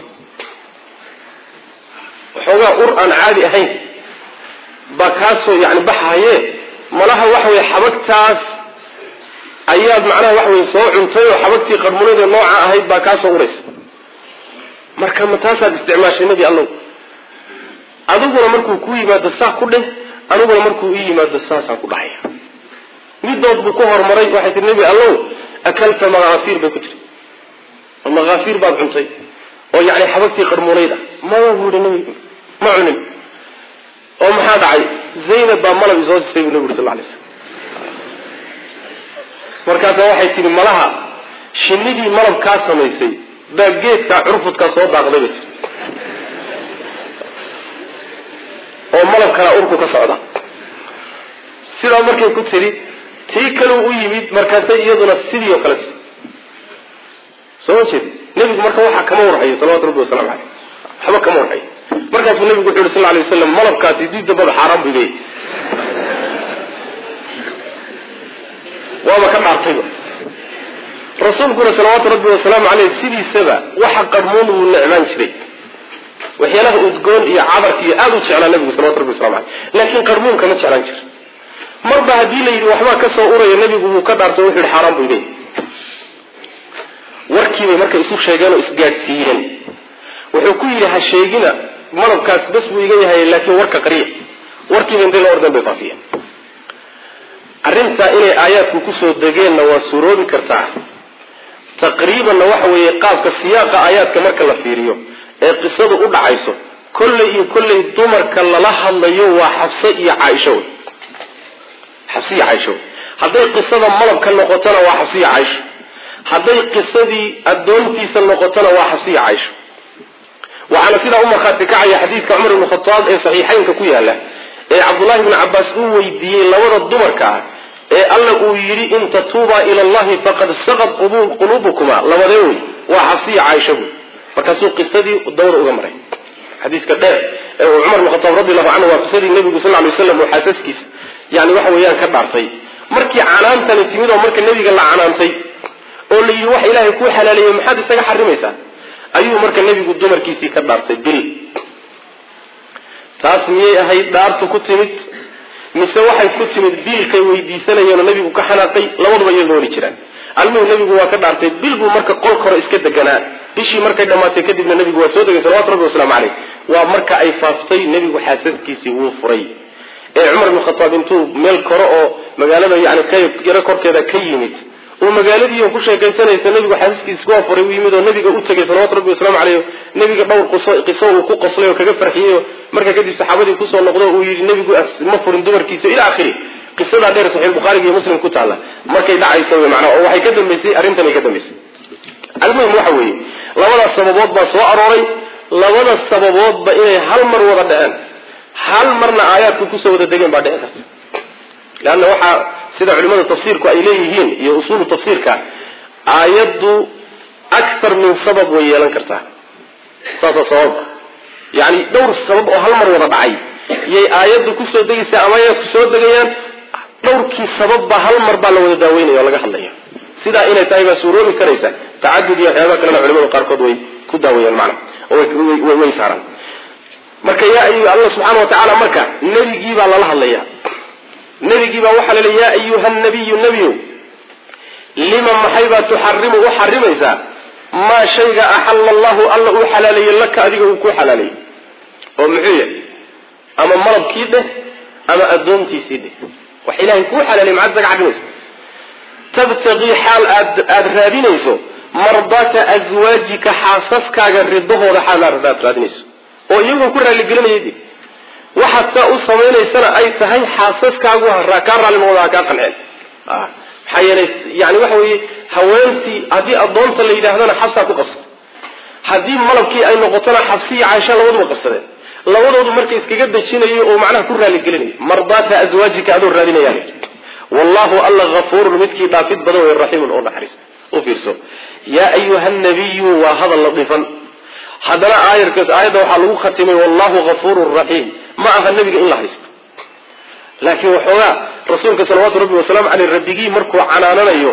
وحوغا قران عادي ahayn bakaaso yaani baxaye malaha wax way xabagtaas ayaad macnaha wax way soo cuntay oo xabagtii qarmuunada nooca ahayd bakaaso ureys marka ma taasaad isticmaashay nabi allah adiguna markuu ku yimaado saa ku dheh aniguna markuu ii yimaado saa ku dhaxaya midood buu ku hormaray waxa tii nabi allah akalta maghafir bay ku tiri المغافير بعض عنتي ويعني حبكتي قرمونيدا ما وجود النبي ما عنن أم هذا عي زينب باملا بزوج السيد النبي صلى الله عليه وسلم مركز واحد تيجي ملها شنيدي ملب كاسة ميسي بقيت كعرفت كصوت عقلبت أو ملب كلا أوركو كصعدة سيرا مركز كتيري تيكلوا ويميت مركزي يدنا السيدي وكلت سوون شيء نبي مركز واحد كمور حي صلوات ربي وسلام عليه حبا كمور حي مركز النبي صلى الله عليه وسلم ملب كاسي دي دبل حرام بليه وما كان عارفينه رسولكم صلوات ربي وسلام عليه سيدي سبا وحق قرمون والنعمان شري وحياله أدقون إيا عبرك إيا آدو تشعلا النبي صلوات ربي وسلام عليه لكن قرمون كما تشعلا شر مربع هدي لي وحما كسا أورا يا نبي ومكدر توحي الحرام بيدي وركي مركا يسوق شيئانا إسقاد سيئا وحكوي لها الشيئانا مرب كاس بس ويجيها لكن وركا قريب وركي من دي الأردن بطافيا arrinta inay aayaadku ku soo degeen waa suuroobi kartaa taqriiban waxa weeye qaabka siyaaqa aayaadka marka la fiiriyo ee qisadu u dhacayso kulli iyo kulli dumarka la hadlayo waa Xafsa iyo Aisha Xafsa iyo Aisha haday qisada malabka noqotana waa Xafsa iyo Aisha haday qisadii adoontiisa noqotana waa Xafsa iyo Aisha waxana sida umma khatikaya xadiiska Umar ibn Khattab ee saxiixaynka ku yaala ee Abdullah ibn Abbas uu weydiiyay labada dumarka ee Allah uu yiri in tatuba ila Allah faqad saqat qulubukuma labadeewi waa Xafsa Aisha markaasuu qisadii dawr uga maray xadiiska dheer ee Umar ibn Khattab radiyallahu anhu waa qisadii Nabiga sallallahu alayhi wasallam oo xaasaskiis yaani waxa weeyaan ka dhaartay markii canaantan timid oo marka Nabiga la canaantay oo la yiri wax Ilaahay ku xalaaleeyay maxaad isaga xarimaysaa ayuu marka Nabigu dumarkiisii ka dhaartay bil taas miyay ahayd dhaartu ku timid mise waxay ku timid biilkay weydiisanayeen Nabigu ka xanaaqay labaduba iyagoo wali jiraan almuhu Nabigu waa ka dhaartay bil buu marka qol kore iska deganaa bishii markay dhamaatay kadibna Nabigu waa soo degay salawaatu rabbi wasallam alayhi waa marka ay faaftay Nabigu xaasaskiisii wuu furay ee Umar ibn Khattab intuu meel kore oo magaalada yaani ka yara korkeeda ka yimid oo magaaladii uu ku sheekaysanaysa Nabigu xaasaskiisii waa furay uu yimid oo Nabiga u tagay salawaatu rabbi wasallam alayhi Nabiga dhowr qiso uu ku qoslay oo kaga farxiyay marka kadib saxaabadii ku soo noqdo uu yiri Nabigu ma furin dumarkiisa ila aakhiri qisada dheer sahih bukhari iyo muslim ku taala markay dhacayso macna oo waxay ka dambeysay arintan ay ka dambeysay almuhim waxa weeye labada sababood baa soo arooray labada sababood ba inay hal mar wada dhaceen hal marna aayaadku ku soo wada degeen baa dhici karta laana waxa sida culimada tafsiirku ay leeyihiin iyo usul tafsiirka aayadu akthar min sabab way yeelan kartaa saasa sabab yani dhowr sabab oo hal mar wada dhacay yay aayadu ku soo degaysaa ama ay ku soo degayaan dhowrkii sabab ba hal mar baa la wada daaweynaya laga hadlayo sida inay tahay baa suuroobi karaysa tacaddud iyo waxyaabo kale culimada qaar kood way ku daawayaan macna oo way way saaran marka yaa ayu Allah subhanahu wa ta'ala marka nabigii baa la hadlaya nabigii baa waxa la leeyahay ayuha nabiyyu nabiyyu lima mahayba tuharrimu wa harrimaysa ma shayga ahalla Allah alla u halalay laka adiga uu ku halalay oo muxuu yahay ama malabkii dheh ama adoontiisii dheh wax ilaahay ku halalay macad gacdiis tabtaqi hal ad raadinayso mardata azwajika xaasaskaaga ridahooda xalaal raadinayso oo iyagu ku raali gelinayay waxaad saa u sameeynaysaa ay tahay xaasaskaagu ha ka raalmooda ka qanceen ah xayalay yani waxa weeye haweentii hadii adoonta la yiraahdana xabsa ku qabsad hadii malabkii ay noqotona xabsi Aisha labaduba qabsadeen labadoodu markay iskaga dajinayo oo macnaha ku raali gelinay mardata azwajika adu raadinayaan wallahu alla ghafuur midkii dhaafid badan oo rahiim oo naxariis oo fiirso ya ayuha nabiyyu wa hadha ladifan hadana aayirkaas aayada waxa lagu khatimay wallahu ghafuurur rahiim ma aha nabiga in la haysto laakiin waxa rasuulka sallallahu alayhi wasallam ali rabbigi markuu canaananayo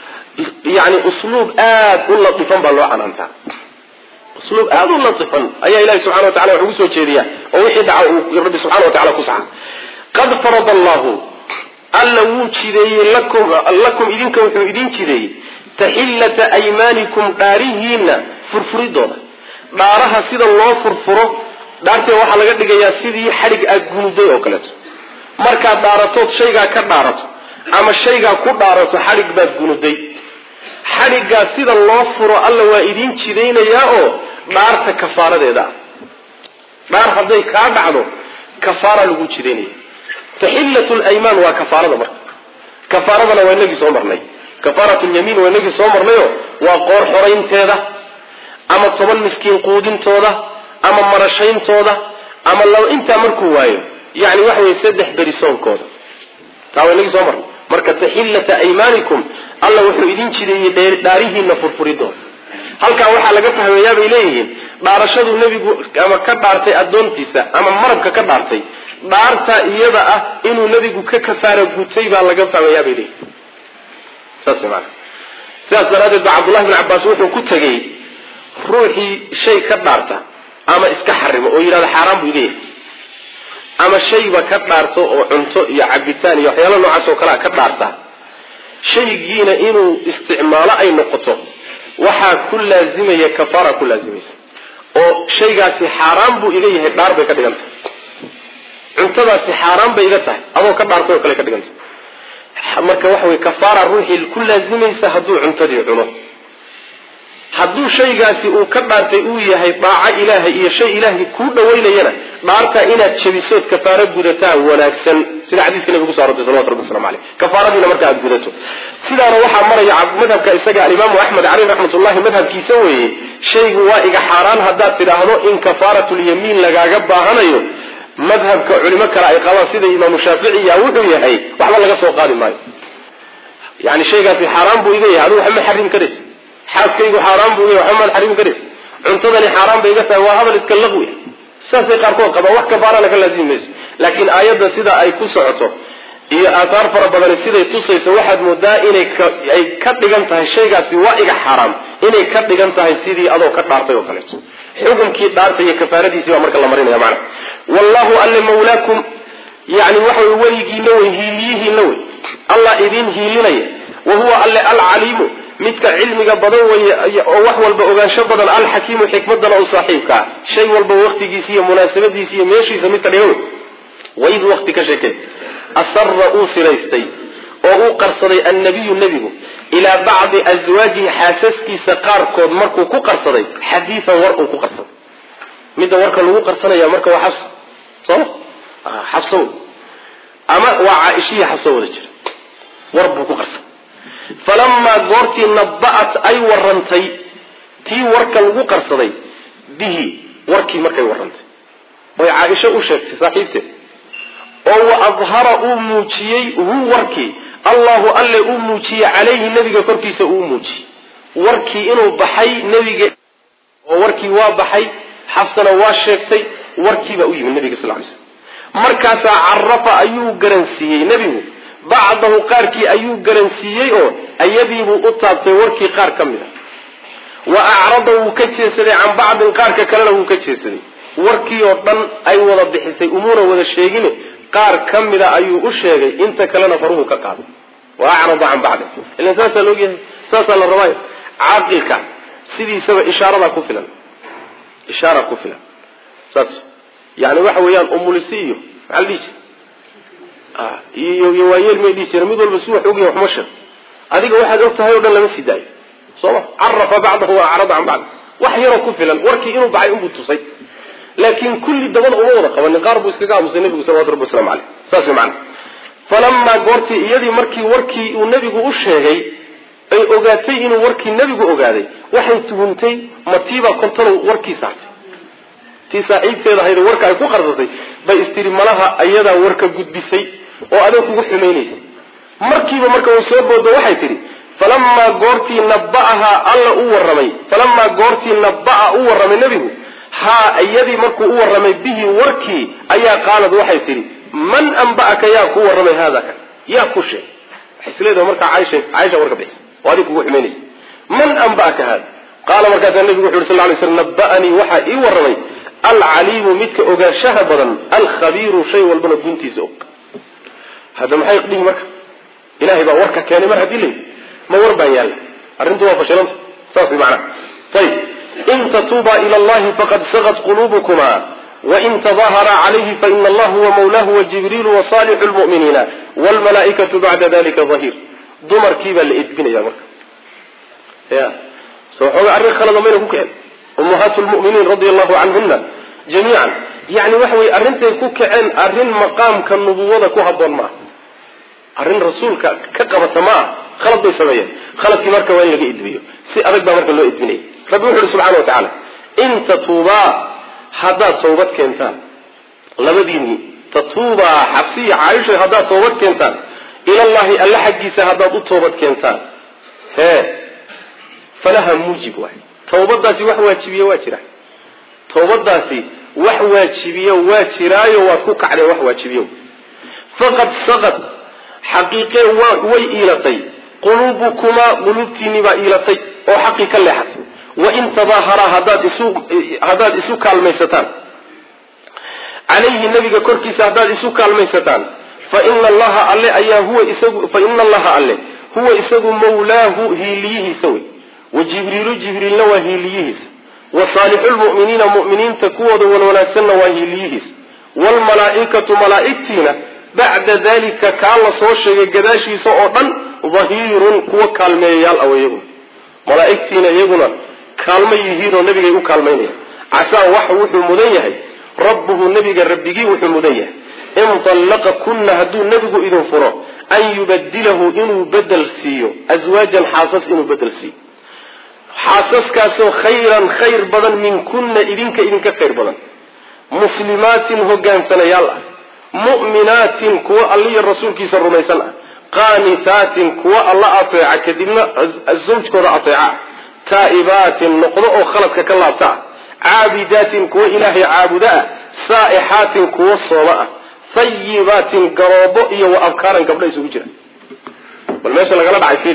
yaani usluub aad u latifan baa loo canaanta usluub aad u latifan ayaa ilaahay subhanahu wa ta'ala wuxuu soo jeediyaa oo wixii dhaca uu rabbi subhanahu wa ta'ala ku saxan qad faradallahu alla wujiday lakum lakum idinka wuxuu idin jiray tahillata aymanikum darihina furfuridooda dhaaraha sida loo furfuro dhaartay waxa laga dhigayaa sidii xarig aad gunuday oo kale marka dhaaratood shayga ka dhaarato ama shayga ku dhaarato xarig baad gunuday xadhigaa sida loo furo alla waa idin jidaynayaa oo dhaarta kafaaradeeda dhaar hadday kaa dhacdo kafaara lagu jidaynaya taxillatu laymaan waa kafaarada marka kafaaradana waa inagii soo marnay kafaaratu lyamiin waa inagii soo marnayo waa qoor xoraynteeda ama toban miskiin quudintooda ama marashayntooda ama laba intaa markuu waayo yani waxa weye saddex beri soonkooda taa waa inagii soo marnay marka taxillata aymaanikum alla wuxuu idin jideeyey dhaarihiina furfuridooda halkaa waxaa laga fahmayaa bay leeyihiin dhaarashadu nebigu ama ka dhaartay addoontiisa ama marabka ka dhaartay dhaarta iyada ah inuu nebigu ka kafaara gutay baa laga fahmayaa bay leeyihin saas maana sidaas daraaddeed ba cabdullahi bin cabbaas wuxuu ku tegey ruuxii shay ka dhaarta ama iska xarimo oo yidhahda xaaraan buu iga yahay ama shayba ka dhaarto oo cunto iyo cabitaan iyo waxyaala noocaas oo kalea ka dhaarta shaygiina inuu isticmaalo ay noqoto waxaa ku laazimaya kafaara ku laazimaysa oo shaygaasi xaaraan buu iga yahay dhaar bay ka dhigan tahay cuntadaasi xaaraan bay iga tahay adoo ka dhaartay oo kale ka dhigan tahay marka waxa weye kafaara ruuxii ku laazimaysa hadduu cuntadii cuno hadduu shaygaasi uu ka dhaartay uu yahay daaco ilaahay iyo shay ilaahay kuu dhawaynayana dhaartaa inaad jabisood kafaaro gudataa wanaagsan sida xadiiska nabiga kuso arortay salawatu rabbi waslamu caleyh kafaaradiina marka aad gudato sidaana waxaa maraya madhabka isaga alimaamu axmed caleyh raxmatullahi madhabkiisa weeye shaygu waa iga xaaraan haddaad tidhaahdo in kafaaratulyamiin lagaaga baahanayo madhabka culimo kale ay qabaan sida imaamu shaaficiya wuxuu yahay waxba laga soo qaadi maayo yani shaygaasi xaaraan buu iga yahay adigu waxba ma xarim karaysa xaaskaygu xaaraan buu waxba maad xarimi karaysa cuntadani xaaraan bay iga tahay waa hadal iska laqwi saasay qaarkood qabaan wax kafaarana ka laazimi mayso laakiin aayadda sida ay ku socoto iyo aathaar fara badani siday tusayso waxaad moodaa inay ay ka dhigan tahay shaygaasi waa iga xaaraam inay ka dhigan tahay sidii adoo ka dhaartay oo kaleeto xukunkii dhaartay iyo kafaaradiisii baa marka la marinaya macna wallahu alla mawlaakum yani waxa way weligiina wey hiiliyihiina wey allah idin hiilinaya wahuwa alle alcaliimu midka cilmiga badan wey oo wax walba ogaansho badan alxakiimu xikmadana u saaxiibkaa shay walba waqtigiisa iyo munaasabadiisa iyo meeshiisa midka dhigan waid waqti ka sheekay asara uu siraystay oo uu qarsaday annabiyu nebigu ilaa bacdi aswaajihi xaasaskiisa qaarkood markuu ku qarsaday xadiian war uu ku qarsaday midda warka lagu qarsanaya marka waa xabs soo xabso ama waa caaishiya xabso wada jira war buu ku qarsaday falamaa goortii naba'at ay warantay tii warka lagu qarsaday bihi warkii markay warantay oy caaisho u sheegtay saaxiibteed oo wa adhara uu muujiyey hu warkii allahu alle uu muujiyey calayhi nebiga korkiisa uu muujiyey warkii inuu baxay nebiga oo warkii waa baxay xafsana waa sheegtay warkiibaa u yimid nebiga sal ly slam markaasaa carafa ayuu garansiiyey nebigu bacdahu qaarkii ayuu garansiiyey oo ayadiibuu u taabtay warkii qaar ka mid a wa acrada wuu ka jeesaday can bacdin qaarka kalena wuu ka jeesaday warkii oo dhan ay wada bixisay umuuna wada sheegin qaar ka mida ayuu u sheegay inta kalena faruhu ka qaaday wa acrada can bacdin ilan saasaa laogyahay saasaa la rabaayo caaqilka sidiisaba ishaaradaa ku filan ishaara ku filan saas yani waxa weeyaan umulisi iyo maxaa la dhihi jira iyo iyo waayeel may dhihi jira mid walba si wax ogyahay waxma sheeg adiga waxaad og tahay o dhan lama sii daayo sooma carafa bacdahu wa acrada can bacd wax yaroo ku filan warkii inuu baxay unbuu tusay laakiin kulli dabada uma wada qabanin qaar buu iskaga aamusay nebigu salawatu rabbi waslamu caleyh saas way macana falamaa goortii iyadii markii warkii uu nebigu u sheegay ay ogaatay inuu warkii nebigu ogaaday waxay tuhuntay matiibaa kontanu warkii saartay tii saaxiibteeda hayda warka ay ku qarsatay bay istiri malaha ayadaa warka gudbisay oo adeeg kugu xumaynaysay markiiba marka way soo boodo waxay tidhi falamaa goortii naba'ahaa alla u warramay falamaa goortii naba'a u warramay nebigu haa iyadii markuu u warramay bihi warkii ayaa qaalad waxay tidhi man anba'aka yaa ku warramay haada kan yaa ku sheegay waxay isleedahay markaa caaisha caaisha warka bixisay oo adig kugu xumaynaysay man anba'aka haada qaala markaasaa nebigu wuxu yuri sal ly slam naba'anii waxaa ii warramay alcaliimu midka ogaanshaha badan alkhabiiru shay walbana guntiisa og hadda maxay dhihi marka ilahay baa warka keenay mar haddii lay ma war baan yaalla arrintu waa fashilanta saas macnaha ayib in tatuuba ila allahi faqad sagat quluubukuma wain tadahara calayhi faina allah huwa mawlahu wajibriilu wasalixu lmu'miniina waalmalaa'ikatu bacda dalika dahiir dumarkii baa la edbinaya marka ya soo xoga arrin khalad ma ku kicin ummahatul mu'minin radiyallahu anhunna jamii'an yani waxa way arintay ku kicin arrin maqaamka nubuwada ku haboon ma arrin rasuulka ka qabata ma khalad bay sameeyeen khaladkii marka waa in laga idbiyo si adag baa marka loo idbinay rabbi wuxuu subhanahu wa ta'ala in tatuba hada tawbad keentaan labadiini tatuba xafsi aisha hada tawbad keentaan ila allah alla xaqiisa hada u tawbad keentaan he falaha mujib waay tawbadaasi wax waajibiyo waa jira tawbadaasi wax waajibiyo waa jiraayo waa ku kacday wax waajibiyo faqad saqad حقيقة وإيلتي قلوبكما قلوبتيني بإيلتي أو حقيقة لحظ وإن تظاهر هداد إسوك الميستان عليه النبي كوركيس هداد إسوك الميستان فإن الله عليه أيه هو إسوك فإن الله عليه هو إسوك مولاه هيليه سوي وجبريل جبريل وهيليه وصالح المؤمنين مؤمنين تكوض ونسن وهيليه والملائكة ملائكتنا بعد ذلك كان صوشي قداشي سعودا ظهير كو كالميال أو يقول ملائكتنا يقولون كالمي يهير النبي يقول كالمين عسى وحوح المديه ربه النبي ربه وحو المديه إن طلق كنا هدو النبي إذن فرا أن يبدله إنه بدل سيو أزواجا حاسس إنه بدل سيو حاسس كاسو خيرا خير بدل من كنا إذنك إذنك خير بدل مسلمات هقان سنيال مؤمنات كوا الله الرسول كيس الرميسان قانتات كوا الله أطيع كدبنا الزوج كوا أطيع تائبات نقضاء خلق كالله عابدات كوا إلهي عابداء سائحات كوا الصلاة طيبات قرابئية وأبكارا قبل يسوجها والماشي لغلب عيفين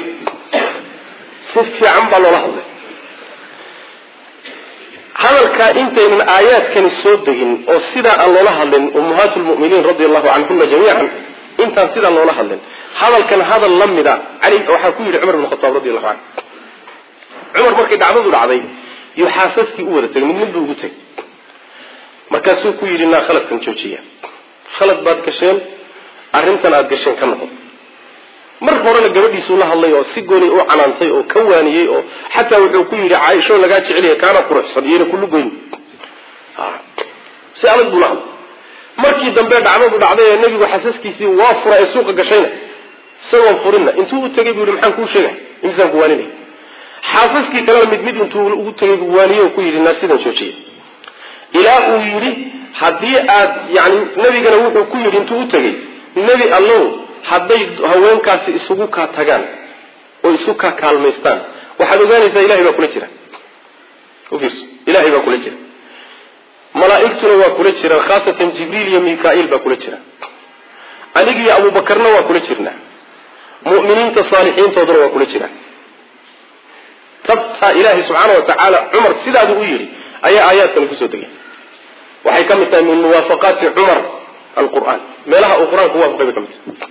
سفي عن بالله لحظة هذا الكائنت من آيات كان السودين أو سيدا الله لهلن أمهات المؤمنين رضي الله عنهن جميعا إنت سيدا الله لهلن هذا كان هذا اللم ده علي وحكوه لعمر بن الخطاب رضي الله عنه عمر مركي دعوه العظيم يحاسسك أورتك من منذ وجودك مركزو كوي لنا خلق كان شوشية خلق بعد كشين أرنتنا كشين كنهم mar horena gabadhiisu la hadlay oo si gooni oo canaantay oo ka waaniyay oo xataa wuxuu ku yiri Aisha laga jeceliye kaana quruxsan yeena kullu goyn ah si aad buu lahaa markii dambe dhacdo dhacday nabigu xasaskiisii waa furay suuqa gashayna soo furina intuu u tagay buu maxaan ku sheegay insan ku waaninay xasaskii kala mid mid intuu ugu tagay waaniyo ku yiri naasidan joojiye ilaa uu yiri hadii aad yaani nabigana wuxuu ku yiri intuu u tagay nabi Allah hadday haweenkaasi isugu ka tagaan oo isu ka kaalmeystaan waxaad ogaanaysaa ilaahay baa kula jira ufiis ilaahay baa kula jira malaa'iktu waa kula jira khaasatan jibriil iyo mikaa'il baa kula jira anigi iyo abu bakarna waa kula jirna mu'miniinta saalixiintooduna waa kula jira tabta ilaahay subhanahu wa ta'ala umar sidaadu u yiri ayaa aayaadkan ku soo degay waxay kamid tahay min muwaafaqati umar القرآن مالها القرآن هو بقية كمت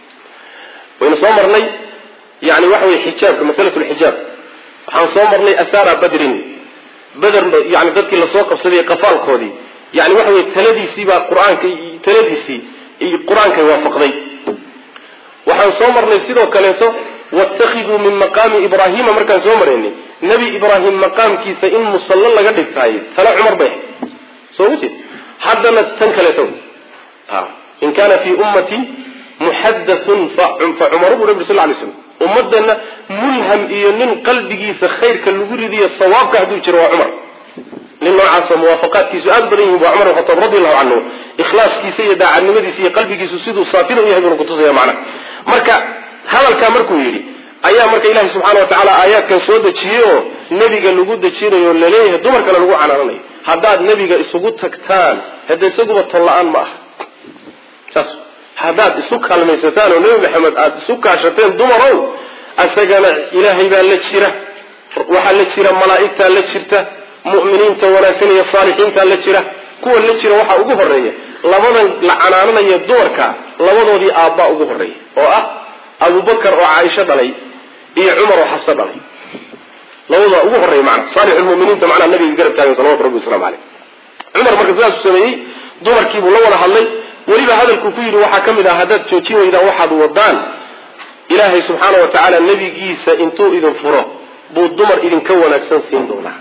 ونصمرني يعني وحوي حجاب كمثلة الحجاب حنصمرني أثار بدر بدر يعني ذلك اللي سوق بصدي قفال كودي يعني وحوي تلدي سيبا القرآن كي تلدي سي القرآن كي يوافق ذي وحنصمرني سيدو كليسو واتخذوا من مقام إبراهيم مركز صمرني نبي إبراهيم مقام كي سئن مصلى الله قد يفتاي ثلاث عمر به صوتي حدنا تنكلتو آه. إن كان في أمتي محدث فعمر بن ربي صلى الله عليه وسلم أمدنا ملهم إيانين قلبي سخير كاللغور دي الصواب كهدو جروا عمر لأنه عاصى موافقات كيسو أدبرين وعمر الخطاب رضي الله عنه إخلاص كيسي يدعى النمدي سي قلبي كيسو سيدو صافين ويهبون قطوزي معنا مركا هذا الكامركو يري أيام مركا إله سبحانه وتعالى آيات كان سودة تشيرو نبي قال لقود تشيرو يقول ليه دمر كان لقود عنا رني هداد نبي قال إسوقود تكتان هذا إسوقود الطلعان معه هذا سوق الميستان ونبي محمد سوق عشرتين دمروا أسجنا إلهي بان لتشيره وحل لتشيره ملائكة لتشيرته مؤمنين توراسين الصالحين لتشيره كل لتشيره وحى أجوه الرئي لمن لعنانا يدورك لمن ذي آباء أجوه الرئي وأه أبو بكر وعائشة علي إيه عمر وحفصة علي لمن أجوه الرئي معنا صالح المؤمنين معنا النبي يقرب تاني صلى الله عليه وسلم عليه عمر مركز ناس السمائي دور كيبو الله ولا حلي وليبا هذا الكفير وحكم إذا هدت توتيه وإذا وحد وضان إلهي سبحانه وتعالى النبي جيسا انتو إذن فرا buu dumar idinka wanaagsan siin doonaa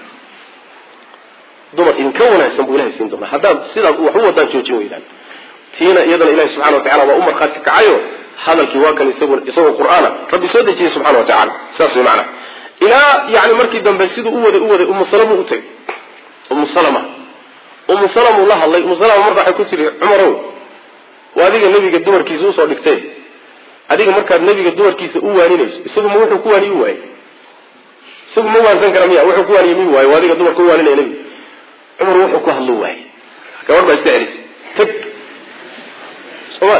dumar idinka wanaagsan buu ilahay siin doonaa haddaad sidaas wax u wadaan joojin weydaan tiina iyadana ilahi subxana watacala waa u markhaati kacayo hadalkii waa kan isagoo isagoo qur'aana rabbi soo dejiyey subxana watacala saas way macana ilaa yani markii dambe siduu u waday u waday umu salama u tagay umu salama umu salama uu la hadlay umu salama marka waxay ku tiri cumarow waa adiga nebiga dumarkiisa usoo dhigtay adiga markaad nebiga dumarkiisa u waaninayso isagu ma wuxuu ku waaniyi u waayey isagu ma waansan kara miya wuxuu ku waaniye mi waayo waa adiga dumarka u waaninaya nebiga cumar wuxuu ku hadlo waayey gabadh baa iska celisay tag soma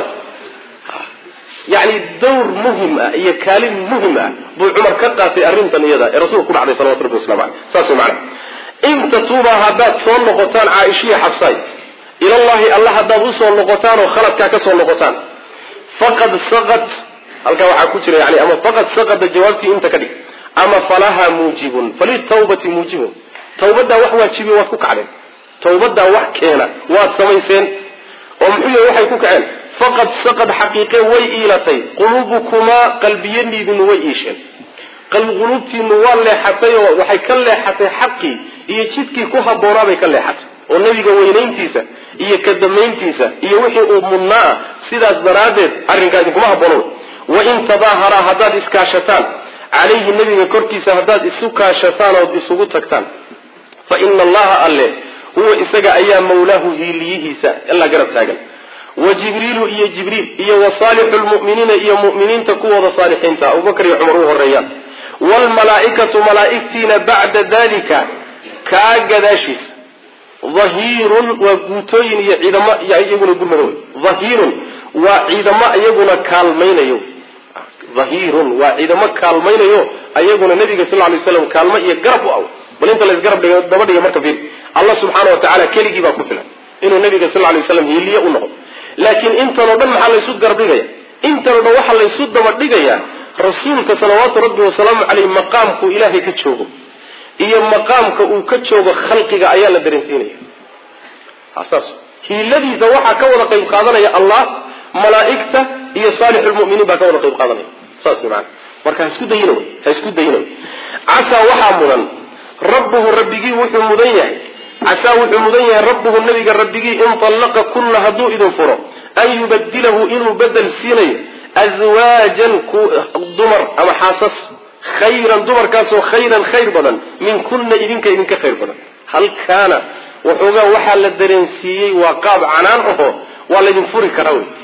yani dawr muhim ah iyo kaalin muhim ah buu cumar ka qaatay arrintan iyada ee rasuulku ku dhacday salawatu rabbi waslamu caleyh saas way macana in tatuuba haddaad soo noqotaan caaishiya xabsaay ilallahi alla haddaad usoo noqotaan oo khaladkaa ka soo noqotaan faqad saqat halkaa waxaa ku jira yani ama faqad saqada jawaabtii inta ka dhig ama falaha muujibun falitawbati muujibun tawbadaa wax waajibiy waad ku kacdeen tawbadaa wax keena waad samayseen oo muxuu yahay waxay ku kaceen faqad saqad xaqiiqe way iilatay quluubukumaa qalbiyadiidinu way iisheen quluubtiinu waa leexatay oo waxay ka leexatay xaqii iyo jidkii ku habboonaabay ka leexatay oo nebiga weynayntiisa iyo kadamayntiisa iyo wixii uu mudnaa ah sidaas daraaddeed arrinkaa idinkuma habboono wain tadaaharaa haddaad iskaashataan calayhi nebiga korkiisa haddaad isu kaashataan ood isugu tagtaan fa ina allaha alle huwa isaga ayaa mawlaahu hiiliyihiisa alla garab taagan wa jibriilu iyo jibriil iyo wa saalixu lmu'miniina iyo mu'miniinta kuwooda saalixiinta abubakar iyo cumar u horeeyaan waalmalaa'ikatu malaa'igtiina bacda dalika kaa gadaashiisa dhahiirun waa guutooyin iyo ciidamo iyaguna gurmada wey dhahiirun waa ciidamo iyaguna kaalmaynayo dhahiirun waa ciidamo kaalmaynayo ayaguna nabiga sal ly slam kaalmo iyo garab u aw bal inta laysgarab dhigo daba dhiga marka fiir allah subxaana wa tacala keligii baa ku filan inuu nabiga sal lay slam hiiliye u noqdo laakiin intanoo dhan maxaa laysu garab dhigaya intanoo dhan waxaa laysu daba dhigayaa rasuulka salawaatu rabbi wasalaamu caleyh maqaamkuu ilaahay ka joogo iyo maqaamka uu ka joogo khalqiga ayaa la dareensiinaya saas hiiladiisa waxaa ka wada qayb qaadanaya allah malaa'igta iyo saalixulmu'miniin baa ka wada qayb qaadanaya saas maana marka ha isku dayino ha isku dayino casaa waxaa mudan rabbuhu rabbigii wuxuu mudan yahay casaa wuxuu mudan yahay rabbuhu nabiga rabbigii in tallaqa kunna hadduu idin furo an yubadilahu inuu bedel siinayo azwaajan dumar ama xaasas khayran dumarkaasoo khayran khayr badan min kunna idinka idinka khayr badan hal kaana waxoogaa waxaa la dareensiiyey waa qaab canaan aho waa laydin furi karaa wey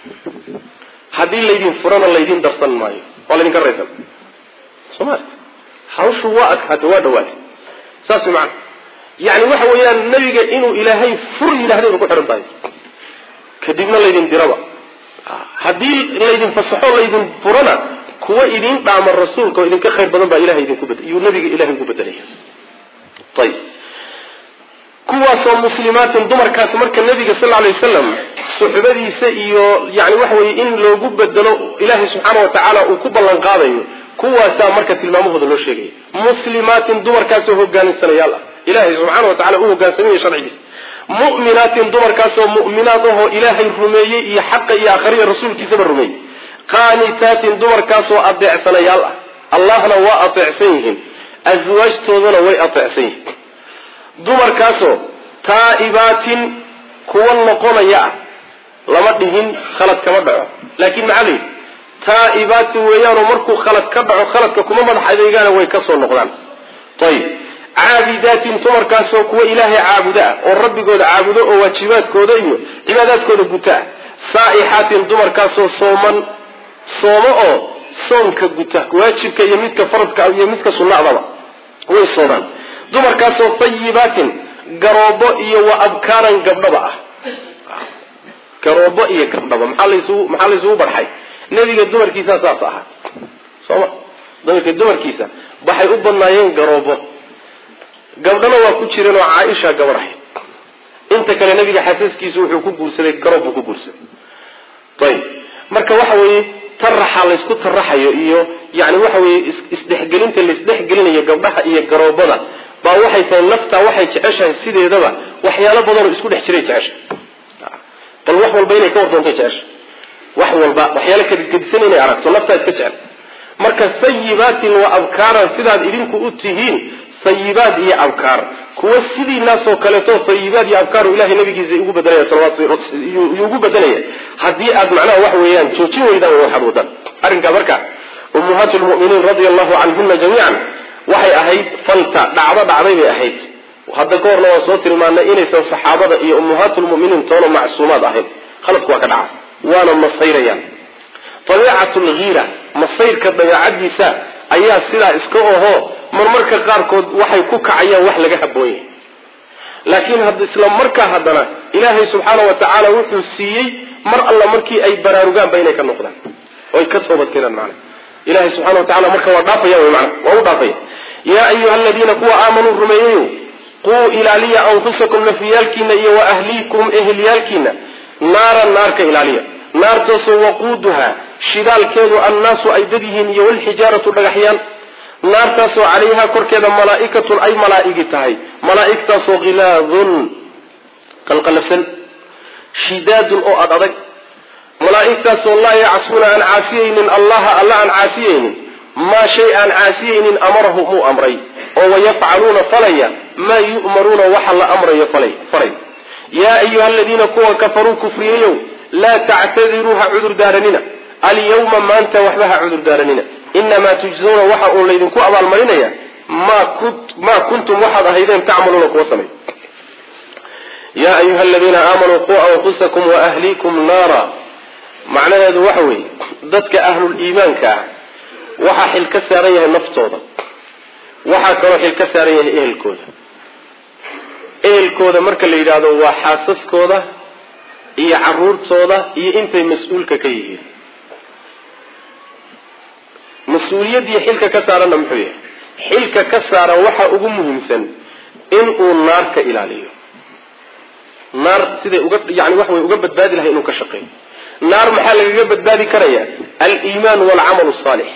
haddii laydin furana laydin darsan maayo waa laydinka raysan somal hawshu waa adkaatay waa dhawaatay saas macana yani waxa weeyaan nabiga inuu ilaahay fur yidhahdayba ku xihan tahay kadibna laydin diraba haddii laydin fasaxo laydin furana kuwa idin dhaama rasuulka oo idinka khayr badan baa ilahay idinku bedel iyuu nabiga ilahay ugu bedelaya ayib kuwaasoo muslimaatin dumarkaas marka nabiga sal alay wasalam suxbadiisa iyo yani waxa weye in loogu bedelo ilaahay subxaana wa tacaala uu ku ballan qaadayo kuwaasaa marka tilmaamahooda loo sheegaya muslimaatin dumarkaasoo hogaaninsanayaal ah ilaahay subxaana wa tacala u hogaansamaya sharcigiisa mu'minaatin dumarkaasoo mu'minaad ahoo ilaahay rumeeyey iyo xaqa iyo akhriya rasuulkiisaba rumeeyey qaanitaatin dumarkaasoo adeecsanayaal ah allahna waa ateecsan yihiin aswaajtoodana way ateecsan yihiin dumarkaasoo taa'ibaatin kuwa noqonaya ah lama dhihin khalad kama dhaco laakiin maxaa layidhi taa'ibaatin weeyaanoo markuu khalad ka dhaco khaladka kuma madax adeegaana way ka soo noqdaan ayib caabidaatin dumarkaasoo kuwa ilaahay caabuda ah oo rabbigooda caabudo oo waajibaadkooda iyo cibaadaadkooda guta ah saa'ixaatin dumarkaasoo sooman soomo oo soonka guta waajibka iyo midka faradka iyo midka sunnadaba way soomaan dumarkaasoo tayibaatin garoobo iyo wa abkaaran gabdhaba ah garoobo iyo gabdhaba maxaa laysugu maxaa laysugu barxay nebiga dumarkiisa saas ahaa sooma dumarka dumarkiisa waxay u badnaayeen garoobo gabdhana waa ku jireen oo caaisha gabar ahayd inta kale nabiga xasaaskiisu wuxuu ku guursaday garoob buu ku guursaday ayib marka waxa weeye taraxa laysku taraxayo iyo yani waxa weeye isdhexgelinta laisdhexgelinayo gabdhaha iyo garoobada baa waxay tahay naftaa waxay jeceshahay sideedaba waxyaalo badanoo isku dhex jiray jecesha bal wax walba inay ka wardoonto jecesha wax walba waxyaalo kadgedisan inay aragto naftaa iska jecel marka sayibaatin wa abkaaran sidaad idinku u tihiin sayibaad iyo abkaar kuwa sidii naasoo kaleeto sayibaad iyo abkaar ilahay nabigiisa ugu bedelaya salawaatu ugu bedelaya haddii aad macnaha wax weeyaan joojin weydaan waxaad wadaan arrinka marka ummahatul mu'miniin radiyallahu anhunna jamiican waxay ahayd falta dhacdo dhacday bay ahayd hadda ka horna waa soo tilmaanay inaysan saxaabada iyo ummahatul mu'miniin toona macsuumaad ahayn khaladku waa ka dhaca waana masayrayaan tabiicatul ghiira masayrka dabeecadiisa ayaa sidaa iska oho marmarka qaarkood waxay ku kacayaan wax laga habooyay laakiin hadda isla markaa haddana ilaahay subxaanahu wa tacaala wuxuu siiyey mar alla markii ay baraarugaanba inay ka noqdaan oy ka toobad keenaan macna ilaahay subxaanahu wa tacaala marka waa dhaafaya wey macna waa u dhaafaya yaa ayuha aladiina kuwa aamanuu rumeeyayo quu ilaaliya anfusakum nafyaalkiina iyo wa ahliikum eheliyaalkiina naaran naarka ilaaliya naartaasoo waquuduha shidaalkeedu annaasu ay dad yihiin iyo walxijaaratu dhagaxyaan naartaasoo calayhaa korkeeda malaa'ikatun ay malaa'igi tahay malaa'igtaasoo khilaadun qalqalafsan shidaadun oo ad adag malaa'igtaasoo laa yacsuuna aan caasiyaynin allaha alla aan caasiyaynin maa shay aan caasiyaynin amarahum uu amray oo wayafcaluuna falaya maa yu'maruuna waxa la amrayo faray yaa ayuha aladiina kuwa kafaruu kufriyayow laa tactadiruu ha cudur daaranina alyawma maanta waxba ha cudur daaranina inamaa tujzawna waxa uun laydinku abaalmarinaya maa kuntum waxaad ahaydeen tacmaluuna kuwa samay yaa ayuha aladiina aamanuu quu anfusakum wa ahliikum naara macnaheedu waxa weeye dadka ahluliimaanka ah waxaa xil ka saaran yahay naftooda waxaa kaloo xil ka saaran yahay ehelkooda ehelkooda marka la yidhaahdo waa xaasaskooda iyo caruurtooda iyo intay mas-uulka ka yihiin mas-uuliyadii xilka ka saaranna muxuu yahay xilka ka saaran waxa ugu muhiimsan inuu naar ka ilaaliyo naar siday uga yani wax way uga badbaadi lahay inuu ka shaqeeyo naar maxaa lagaga badbaadi karaya al-iimaan wal-camal as-saalix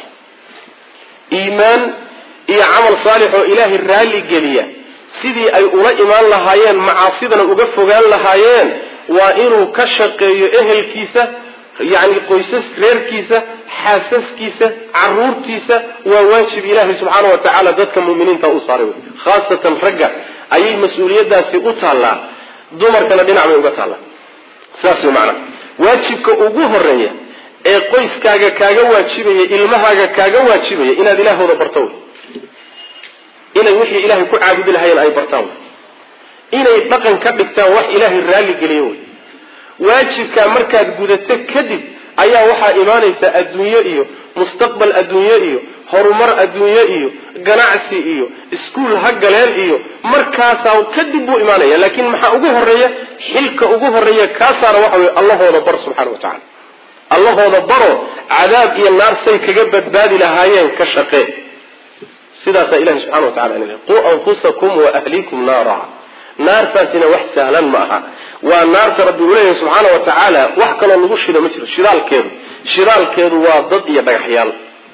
iimaan iyo camal saalix oo ilaahay raali geliya sidii ay ula imaan lahaayeen macaasidana uga fogaan lahaayeen waa inuu ka shaqeeyo ehelkiisa yani qoysas reerkiisa xaasaskiisa caruurtiisa waa waajib ilaahay subxaana wa tacaala dadka mu'miniinta u saaray khaasatan ragga ayay mas-uuliyadaasi u taallaa dumarkana dhinac bay uga taallaa saas wey macnaa waajibka ugu horeeya ee qoyskaaga kaaga waajibaya ilmahaaga kaaga waajibaya inaad ilaahooda barto wey inay wixii ilaahay ku caabudi lahayeen ay bartaan wey inay dhaqan ka dhigtaan wax ilaahay raalli geliyo wey waajibkaa markaad gudato kadib ayaa waxaa imaanaysa adduunyo iyo mustaqbal adduunyo iyo horumar adduunyo iyo ganacsi iyo iskuul ha galeen iyo markaasaa kadib buu imaanaya laakiin maxaa ugu horeeya xilka ugu horeeya kaa saara waxa wey allahooda bar subxaana wa tacala allahooda baro cadaab iyo naar say kaga badbaadi lahaayeen ka shaqee sidaasaa ilahi subxana wa tacala quu anfusakum wa ahliikum naara naartaasina wax sahlan ma aha waa naarta rabbi uu leeyahay subxaana wa tacaala wax kaloo lagu shido ma jiro shidaalkeedu shidaalkeedu waa dad iyo dhagaxyaal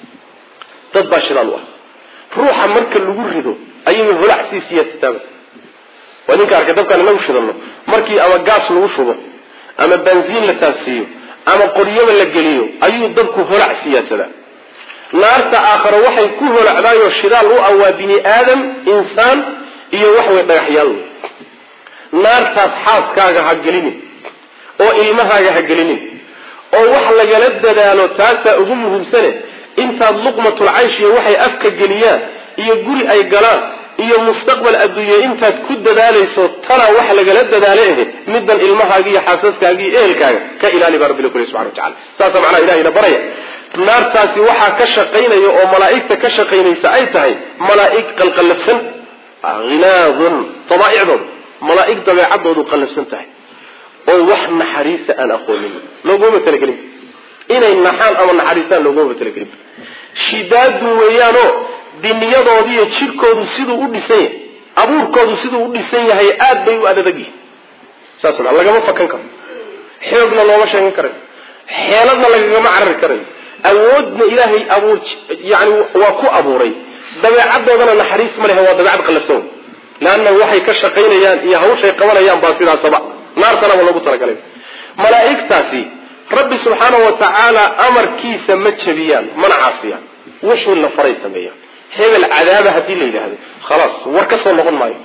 dad baa shidaal u ah ruuxa marka lagu rido ayay holac sii siyaasataaba waa ninka arkay dabkaan inagu shidalno markii ama gaas lagu shubo ama benziin la taasiiyo ama qoryaba la geliyo ayuu dabku holac siyaasadaa naarta aakhara waxay ku holacdaayoo shidaal u ah waa bini aadam insaan iyo wax way dhagaxyaal wey naartaas xaaskaaga ha gelinin oo ilmahaaga ha gelinin oo wax lagala dadaalo taasaa ugu muhiimsane intaad luqmatul caysh iyo waxay afka geliyaan iyo guri ay galaan iyo mustaqbal adduunye intaad ku dadaalayso tana wax lagala dadaalo ehe middan ilmahaaga iyo xaasaskaaga iyo ehelkaaga ka ilaali baa rabbi kulli subhanahu wa ta'ala saasa macnaa ilaahayna baraya naartaasi waxaa ka shaqaynaya oo malaa'igta ka shaqaynaysa ay tahay malaa'ig qalqalafsan ghilaadun tabaa'icdood malaa'ig dabeecadoodu qallafsan tahay oo wax naxariisa aan aqoonin looguma talagelin inay naxaan ama naxariistaan looguma talagelin shidaadu weeyaanoo diniyadoodi iyo jirkoodu siduu u dhisan yahay abuurkoodu siduu u dhisan yahay aad bay u adadagyihin saas ma lagama fakan karo xoogna looma sheegan karayo xeeladna lagagama carari karayo awoodna ilaahay abuur yani waa ku abuuray dabeecadoodana naxariis ma lehe waa dabeecad qallafsan laanna waxay ka shaqaynayaan iyo hawshay qabanayaan baa sidaasaba naartanaba loogu talagalay malaa'igtaasi rabbi subxaanahu wa tacaala amarkiisa ma jabiyaan mana caasiyaan وحي الله فري سميه هذا العذاب هدي لي هذا خلاص وركسوا نقول ماي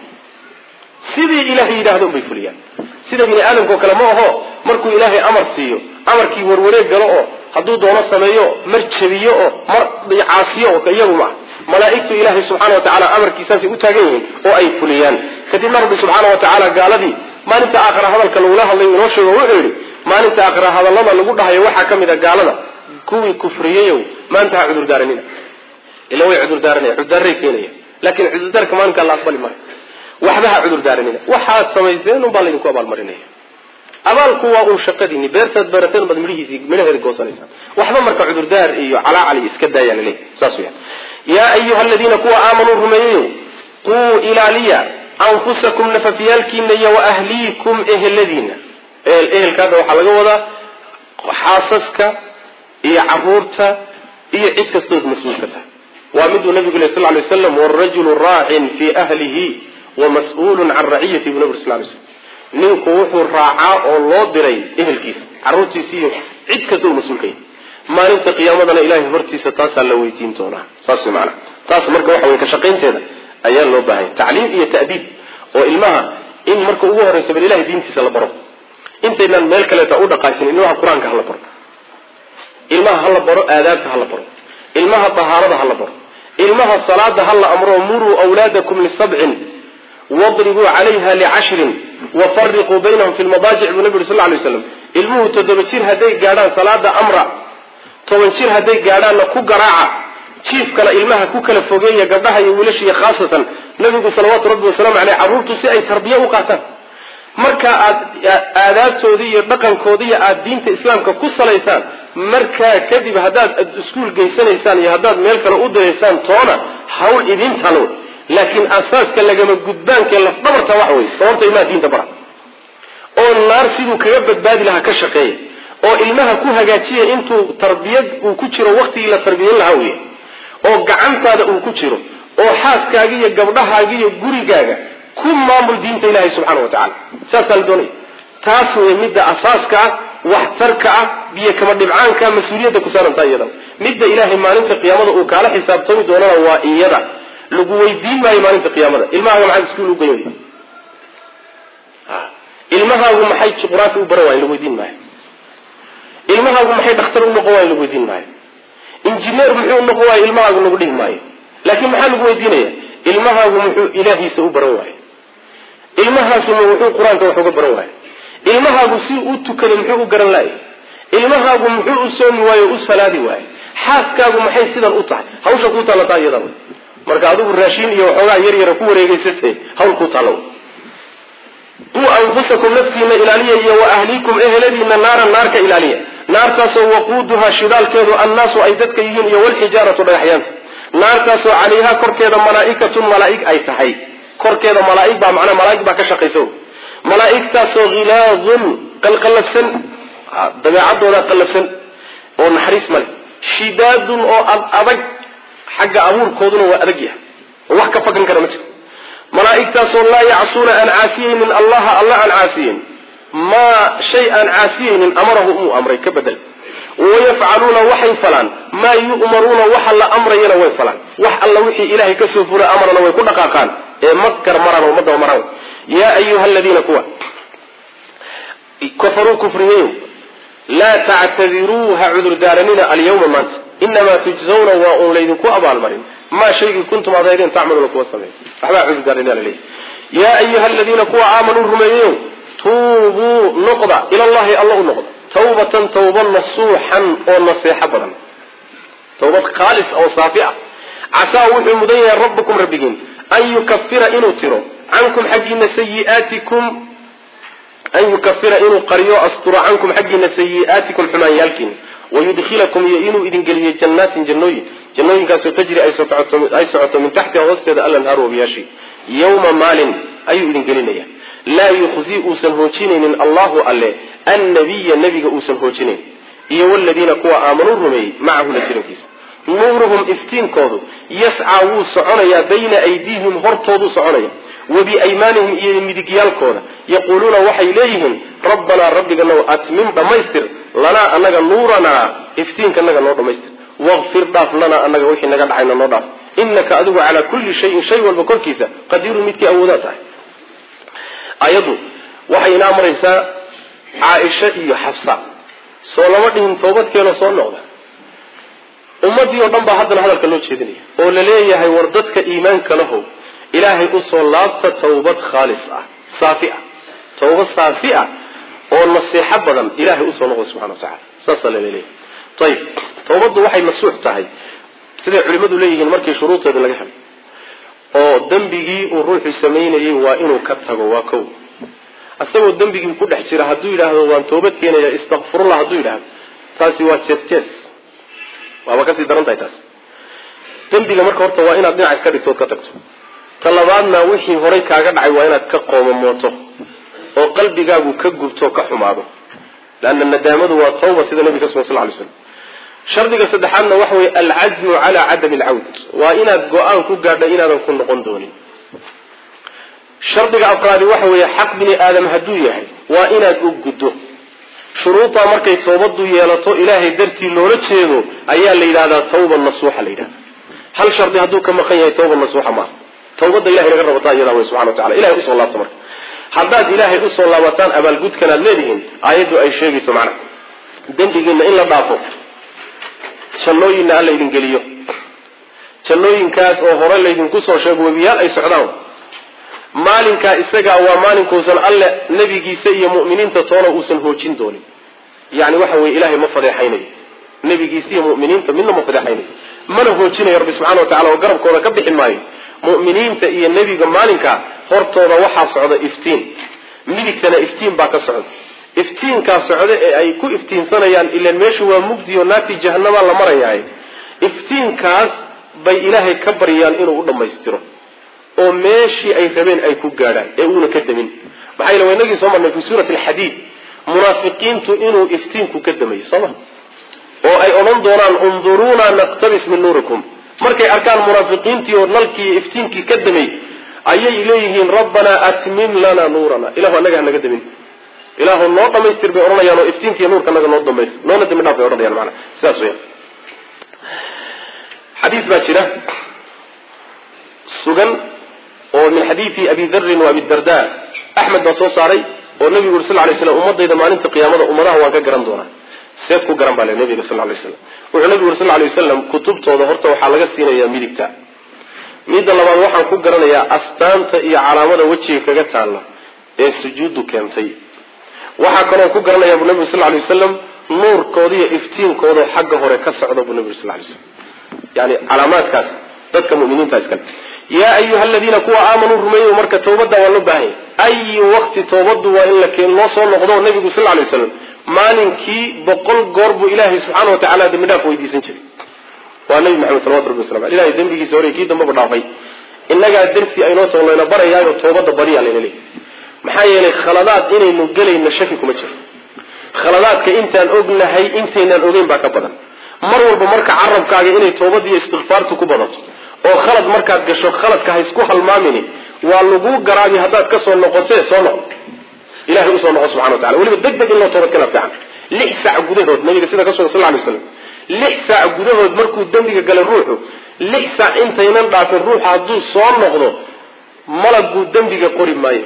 سيدي إلهي يدهدون بيفليان سيدي بني آدم كو كلامه هو مركو إلهي أمر سيو أمر كي وروريك قالوا حدو دونا سميو مرشبيو مر عاصيو كيهو معه ملائكة إلهي سبحانه وتعالى أمر كيساسي أتاقين وأي فليان كتب رب سبحانه وتعالى قال لي ما انت أقرأ هذا الكلولاه اللي ينوشه وعيري ما انت أقرأ هذا الله اللي قلها يوحى كم إذا قال لنا كوي كفرية ما انت عذر دارنين إلا هو عذر دارنين عذر داري كينية لكن عذر دار كمان كان الله أقبل معي وحدها عذر دارنين وحاد سميزين وبالي نكو أبال مرينية أبال قوة وشقديني بيرتد بيرتين بدمريه زيق من غير قوصان إنسان وحدا مركا عذر دار إيو على علي إسكدا يعني ليه ساسو يعني يا أيها الذين كوا آمنوا رميوا قوا إلى ليا أنفسكم نففيالكين وأهليكم إيه الذين إيه الإهل كذا وحلقوا ذا حاسسك إيه عبورتا إيه عدك استوذ مسؤولكتا ومد النبي صلى الله عليه وسلم والرجل راع في أهله ومسؤول عن رعية ابن نبي صلى الله عليه وسلم ننكو وحو الراعاء الله دري إهل كيس عروتي سيو عدك استوذ مسؤولكين ما انت قيامتنا إلهي فرتي ستاسا لويتين تونا ساسو معنا تاسا مركا وحوي كشقين سيدا أيان لو باهي تعليم إيا تأديب وإلمها إن مركا أوه رسول الله دينتي سلبرو انت إنان مالك لا تعود قاسين إنوها قرآنك هلا برو إلمها هلا برو آدابك هلا برو إلمها طهارة هلا برو إلمها الصلاة هلا أمرو مروا أولادكم للسبع واضربوا عليها لعشر وفرقوا بينهم في المضاجع بالنبي صلى الله عليه وسلم إلمه تدبشير هدي قادان صلاة أمرا tobanjir haday gaadhaan ku garaaca jiifkana ilmaha ku kala fogeeya gabdhaha iyo wiilasha khaasatan nabigu sallallahu alayhi wa sallam alayhi caruurtu si ay tarbiya u qaataan marka aad aadaabtoodii iyo dhaqankoodii aad diinta islaamka ku salaysaan marka kadib hadaad iskuul geysanaysaan iyo hadaad meel kale u direysaan toona hawl idin talo laakiin asaaska lagama gudbaanka la dhabarta wax way sababta ilmaha diinta bara oo naar sidoo kaga badbaadi laha ka shaqeeya oo ilmaha ku hagaajiya intuu tarbiyad uu ku jiro waqti la tarbiyan lahaa weey oo gacantaada uu ku jiro oo xaaskaaga iyo gabdhahaaga iyo gurigaaga ku maamul diinta Ilaahay subhanahu wa ta'ala saasal doonay taas way midda asaaska wax tarka biyo kama dhibcaanka mas'uuliyadda ku saaran taayada midda Ilaahay maalinta qiyaamada uu kala xisaabtami doono waa iyada lagu weydiin maayo maalinta qiyaamada ilmaha maxay iskuul u geeyay ilmaha maxay quraanka u baraway lagu weydiin maayo ilmahaagu maxay dhakhtar u noqon waayeen lagu weydiin maayo injineer muxuu noqon waayay ilmahaagu lagu dhihi maayo laakiin maxaa lagu weydiinaya ilmahaagu muxuu ilaahiisa u baran waayay ilmahaasu muxuu quraanka wax uga baran waayay ilmahaagu si uu tukado muxuu u garan laayay ilmahaagu muxuu u soomi waayo u salaadi waayay xaaskaagu maxay sidan u tahay hawsha ku talataa iyada marka adigu raashin iyo xogaa yar yar ku wareegaysatay hawl ku talo قوا أنفسكم نفسنا إلالية وأهليكم إهلدين النار النار كإلالية نار تاسو وقودها شدال كذو الناس أيدتك يين والحجارة الأحيان نار تاسو عليها كركيدا ملائكة ملائك أي تحي كركيدا ملائك با معنى ملائك با كشقيسو ملائك تاسو غلاظ قلقلسن دماعد ولا قلسن ونحريس ملك شداد أو أضج حق أمور كودن وأرجيه وحكا فقن كرمتك ملائكة لا يعصون أن عاسيين من الله الله عن عاسيين ما شيئا عاسيين أمره أمو أمري كبدل ويفعلون وحي فلان ما يؤمرون وحل أمرين ويفلان وحل وحي إلهي كسفر أمرنا ويكون قاقان مكر مرنا ومدى ومرنا يا أيها الذين كوا كفروا كفرين لا تعتذروها عذر دارنين اليوم مانت إنما تجزون وأوليدكم أبا المرين ما شيء كنتم أضيرين تعملوا لكم السمين أحباب عذر دارنين لليه يا أيها الذين كوا آمنوا الرميين توبوا نقضى إلى الله الله نقضى توبة توبة نصوحا ونصيحة بدا توبة خالص أو صافئة عسى وحي مدين ربكم ربكين أن يكفر إنو تروا عنكم حقين سيئاتكم أن يكفر إنو قريو أسطر عنكم حقين سيئاتكم حمان يالكين ويدخلكم يئنوا إذن قليل جنات جنوي جنوي كاسو تجري أي سعة من تحتها وسط ألا نهار وبياشي يوم مال أي إذن قليل لا يخزي أوسن هوتشينين الله ألي النبي النبي أوسن هوتشينين إيه والذين قوى آمنوا الرمي معه لسلنكيس نورهم افتين كودو يسعى سعنيا بين أيديهم هرطودو سعنيا وبأيمانهم إيه مدقيال كودا يقولون وحي إليهم ربنا ربك أنه أتمم دميستر لنا أنك نورنا افتين كأنك نور دميستر waqfir dhaaf lana annaga wixii naga dhacayna noo dhaaf innaka adigu calaa kulli shayin shay walba korkiisa qadiirun midkii awoodaa tahay. ayadu waxay ina amraysaa caaisha iyo xafsa soo lama dhihin toobadkeena soo noqda. ummadii oo dhan baa haddana hadalka loo jeedinaya oo la leeyahay war dadka iimaanka lahow ilaahay usoo laabta tawbad khaalis ah saafi ah tawbad saafi ah oo nasiixa badan ilaahay usoo noqdo subxana wa tacaala saasaa la leeyahay. ayib tawbaddu waxay masuux tahay siday culimadu leeyihiin markii shuruudeeda laga helo oo dembigii uu ruuxu samaynayay waa inuu ka tago waa kow. asagoo dembigii ku dhex jira hadduu yidhaahdo waan toobad keenaya istakfirullah hadduu yidhaahdo taasi waa jees jees waaba kasii daran tahay taas. dembiga marka horta waa inaad dhinac iska dhigtood ka tagto. ta labaadna wixii horay kaaga dhacay waa inaad ka qoomamooto oo qalbigaagu ka gubto ka xumaado laanna nadaamadu waa tawba sida nabiga sallallahu alayhi wasallam. shardiga saddexaadna waxa weeye alcazmu cala cadami alcawd waa inaad go-aan ku gaadha inaadan ku noqon doonin. shardiga afraadi waxa weeye xaq bini aadam hadduu yahay waa inaad u guddo. shuruudaa markay tawbadu yeelato ilaahay dartii loola jeedo ayaa la yidhahdaa tawba nasuuxa la yidhahda. hal shardi hadduu ka maqan yahay tawba nasuuxa maaha. tawbada ilahay naga rabataa iyadaa wey subxana wa tacala ilahay usoo laabto marka haddaad ilaahay usoo laabataan abaalgudkan aad leedihiin aayaddu ay sheegayso macna dembigiina in la dhaafo jannooyinna alla idin geliyo. jannooyinkaas oo hore laydinku soo sheego webiyaal ay socdaan maalinkaa isagaa waa maalinkuusan alle nebigiisa iyo mu'miniinta toona uusan hoojin doonin. yani waxa weye ilaahay ma fadeexaynayo nebigiisa iyo mu'miniinta midna ma fadeexaynayo mana hoojinayo rabbi subxana wa tacala oo garabkooda ka bixin maayo. mu'miniinta iyo nebiga maalinkaa hortooda waxaa socda iftiin midigtana iftiin baa ka socda. iftiinkaa socda ee ay ku iftiinsanayaan ilaan meeshu waa mugdi oo naagtii jahanama la marayaay iftiinkaas bay ilaahay ka baryaan inuu u dhammaystiro oo meeshii ay rabeen ay ku gaadhaan ee uuna ka damin. maxaa yeele waynagii soo marnay fi suurati alxadiid munaafiqiintu inuu iftiinku ka damayo sooma oo ay odhan doonaan unduruuna naqtabis min nuurikum markay arkaan munaafiqiintii oo nalkii iftiinkii ka damay ayay leeyihiin rabbanaa atmim lana nuurana ilahu anaga hanaga damin ilaahu noo dhamaystir bay odhanayaan oo iftiinkiiy nuurka naga noo dambays noona dambi dhaaf bay odhanayaan maanaa sidaas weya. xadiis baa jira sugan oo min xadiidi abi darin wa abi darda axmed baa soo saaray oo nabigu uri sal lay slam ummadayda maalinta qiyaamada ummadaha waan ka garan doonaa seed ku garan baa le nabiga sal lay slam wuxuu nabigu uri sal lay wasalam kutubtooda horta waxaa laga siinayaa midigta. midda labaad waxaan ku garanayaa astaanta iyo calaamada wejiga kaga taalla ee sujuuddu keentay. waxaa kaloo ku garanayaa buu nabigu sal lay wasalam nuurkooda iyo iftiinkooda xagga hore ka socda buu nabigu sal lay slam yani calaamaadkaas dadka mu'miniinta iskale. yaa ayuha aladiina kuwa aamanuu rumeeyo marka tawbada waa loo baahanya ayu waqti tawbadu waa in la keen loo soo noqdo nabigu sal lay wasalam maalinkii boqol goor buu ilaahay subxaana wa tacala dambi dhaaf weydiisan jiray. waa nabi maxamed salawatu rabbi wasalam aleyh ilahay dembigiisa hore kii dambaba dhaafay innagaa darsi aynoo toolayna barayaayo tawbada bariyaa layna leeyahy. maxaa yeelay khaladaad inaynu gelayna shaki kuma jiro. khaladaadka intaan ognahay intaynaan ogeyn baa ka badan. mar walba marka carabkaaga inay tawbad iyo istikfaartu ku badato oo khalad markaad gasho khaladka ha isku halmaamini waa lagu garaabi haddaad ka soo noqotee soo noqo ilahay usoo noqo subxana wa tacala weliba deg deg in loo toobad kana fiican. lix saac gudahood nabiga sida ka sugan sal lay waslam lix saac gudahood markuu dembiga galay ruuxu lix saac intaynan dhaafin ruuxa hadduu soo noqdo malaguu dembiga qori maayo.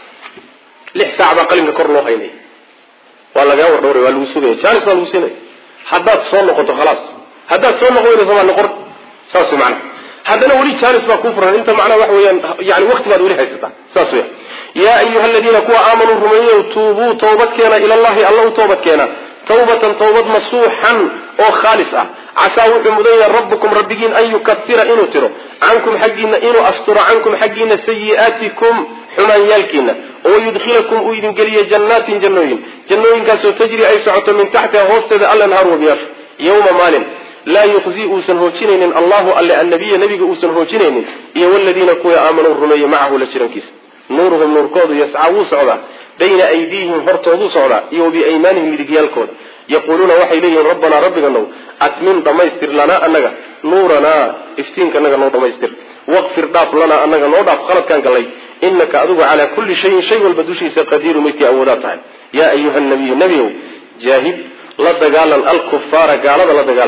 lix saac baa qalinka kor loo haynaya waa lagaa wardhawray waa lagu sugaya jaanis baa lagu siinaya haddaad soo noqoto khalaas haddaad soo noqo weyna somaa noqon saas macna haddana weli jaanis baa kuu furan inta macnaha waxa weeyaan yani waqti baad weli haysataa saas weya. yaa ayuha aladiina kuwa aamanuu rumeeyow tuubuu tawbad keena ila allahi alla u toobad keena tawbatan tawbad nasuuxan oo khaalis ah casaa wuxuu mudan yahay rabbukum rabbigiin an yukafira inuu tiro cankum xaggiina inuu asturo cankum xaggiina sayi'aatikum xumaanyaalkiina oo yudkhilakum uu idin geliyo jannaatin jannooyin jannooyinkaasoo tajri ay socoto min taxtiha hoosteeda alanhaar wabiyaasha yawma maalin laa yuqzi uusan hoojinaynin allahu alle annabiya nabiga uusan hoojinaynin iyo waladiina kuwa aamanuu rumeeye macahu la jirankiisa nuuruhum nuurkoodu yascaa wuu socdaa bayna aydiihim hortooduu socdaa iyo biaymaanihim midigyaalkooda yaquuluuna waxay leeyihiin rabbanaa rabbiganow atmin dhamaystir lanaa annaga nuuranaa iftiinka annaga noo dhamaystir waqfir dhaaf lanaa annaga noo dhaaf qaladkaan gallay inaka adigu calaa kulli shayin shay walba dushiisa qadiiru midkii awoodaa tahay. yaa ayuha nabiyu nebiow jaahid la dagaalan alkufaara gaalada la dagaalan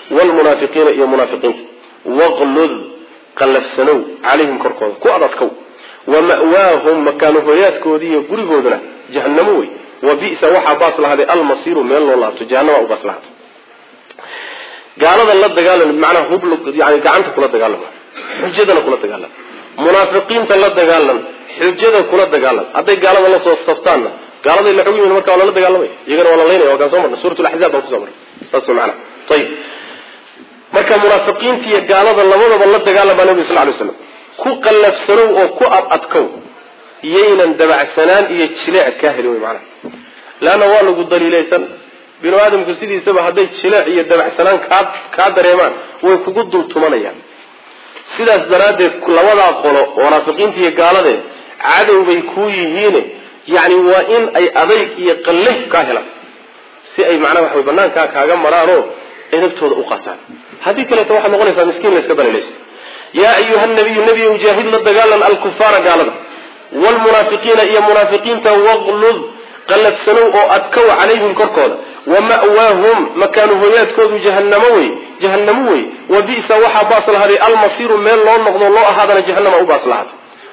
والمنافقين يا منافقين واغلظ قلفسنوا عليهم كركوض كؤدتكو ومأواهم مكانه هياتكودي غريغودنا جهنموي وبئس وحا باس لهذه المصير من الله جهنم او باس لها قالوا الله دغالن معناه هبل يعني غعنت كلا دغالن حجدنا كلا دغالن منافقين تلا دغالن حجده كلا دغالن haday gaalada la soo saftaana gaalada la xogin marka wala dagaalamay iyagana wala leeyahay waa ka soo marnay suuratul ahzaab oo ku soo marnay taas macna tayib marka munaafiqiinta iyo gaalada labadaba la dagaalama nabi sallallahu alayhi wasallam ku qalafsano oo ku adadkow yeelan dabacsanaan iyo jileec ka heli way macna laana waa lagu daliilaysan binu aadamku sidiisaba haday jileec iyo dabacsanaan ka ka dareemaan way kugu dul tumanayaan sidaas daraadeed labada qolo munaafiqiinta iyo gaalada cadow bay ku yihiin يعني وإن أي أضيق يقلف كاهلا سي أي معنى وحوي بنان كا كاغا مرانو إنبتو أقاتان هذه كلا توحى مغنفة مسكين لسكبان ليس يا أيها النبي النبي يجاهد للدقالا الكفار قالوا والمنافقين إيا منافقين توغلظ قلت سنو أو أتكو عليهم كركولا ومأواهم مكانه ياتكوذ جهنموي جهنموي وبئس وحى باصل هذه المصير من الله نقض الله هذا جهنم أو باصل هذا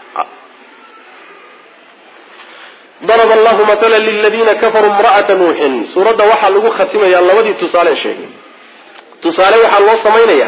ضرب الله مثلا للذين كفروا امرأة نوح سورة وحا لغو ختمة يا الله ودي تصالح شيء تصالح وحا الله سمينيا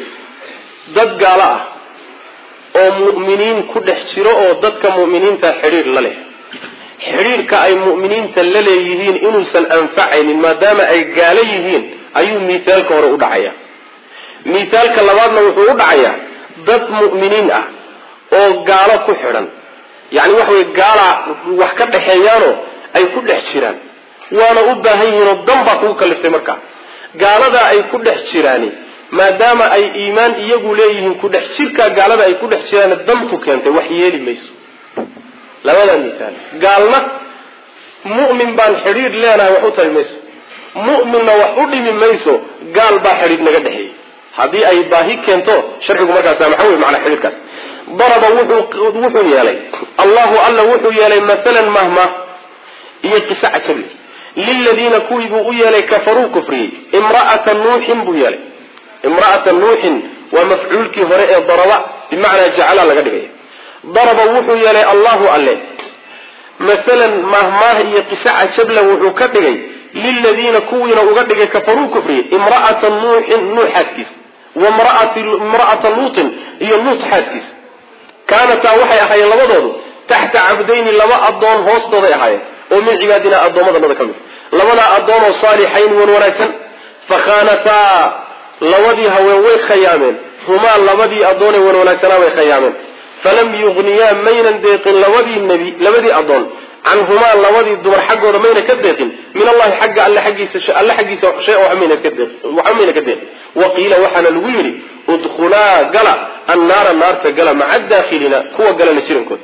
ضد قالاء او مؤمنين كل احتراء او ضد كمؤمنين تحرير لله حرير كأي مؤمنين تلليهين إنو سن أنفعين ما دام أي قاليهين أيو مثال كورو دعيا مثال كاللوادنا وحو دعيا ضد مؤمنين اه او قالا كحرا يعني وحوي قالا وحكا دحيانو اي كل احتران وانا اباهين الضنبا كوكا لفتي مركا قالا دا اي كل احتراني ما دام اي ايمان ايقو ليهن كل احتركا قالا دا اي كل احتران الضنبو كانت وحيالي ميسو لولا مثال قالنا مؤمن بان حرير لنا وحوطا الميسو مؤمن وحولي من ميسو قال با حرير نقدحي هذه اي باهي كانتو شرحكم مركا سامحوي معنى حرير كاس ضرب وحو يالي الله ألا وحو يالي مثلا مهما يقسع سبلي للذين كويبوا يالي كفروا كفري امرأة نوح بو يالي امرأة نوح ومفعول كفريء ضرب بمعنى جعل لغدقه ضرب وحو يالي الله ألا مثلا مهما يقسع سبلي وحو كتغي للذين كوينا وغدقه كفروا كفري امرأة نوح نوح حاسكس وامرأة امرأة لوط هي لوط حاسكس كانت وحي أحيا لبضوض تحت عبدين لما أضون هوسط أحيا ومن عبادنا أضون ماذا نكمل لما أضون صالحين ونوريسا فخانتا لودي هوي خيامين هما لودي أضون ونوريسا وخيامين فلم يغنيا مينا ديق لودي النبي لودي أضون عنهما لودي الدمر حق ورمينا كديق من الله حق الله حقي الله حقي شيء وعمينا كديق وعمينا كديق وقيل وحنا الويري ادخلا قلا النار النار تقلا مع الداخلين كوا قلا نشيرن كود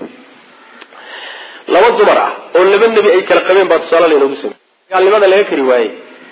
لو الدمرة ولا بالنبي أي كلامين بعد صلاة لنا بسم قال لماذا لا يكري واي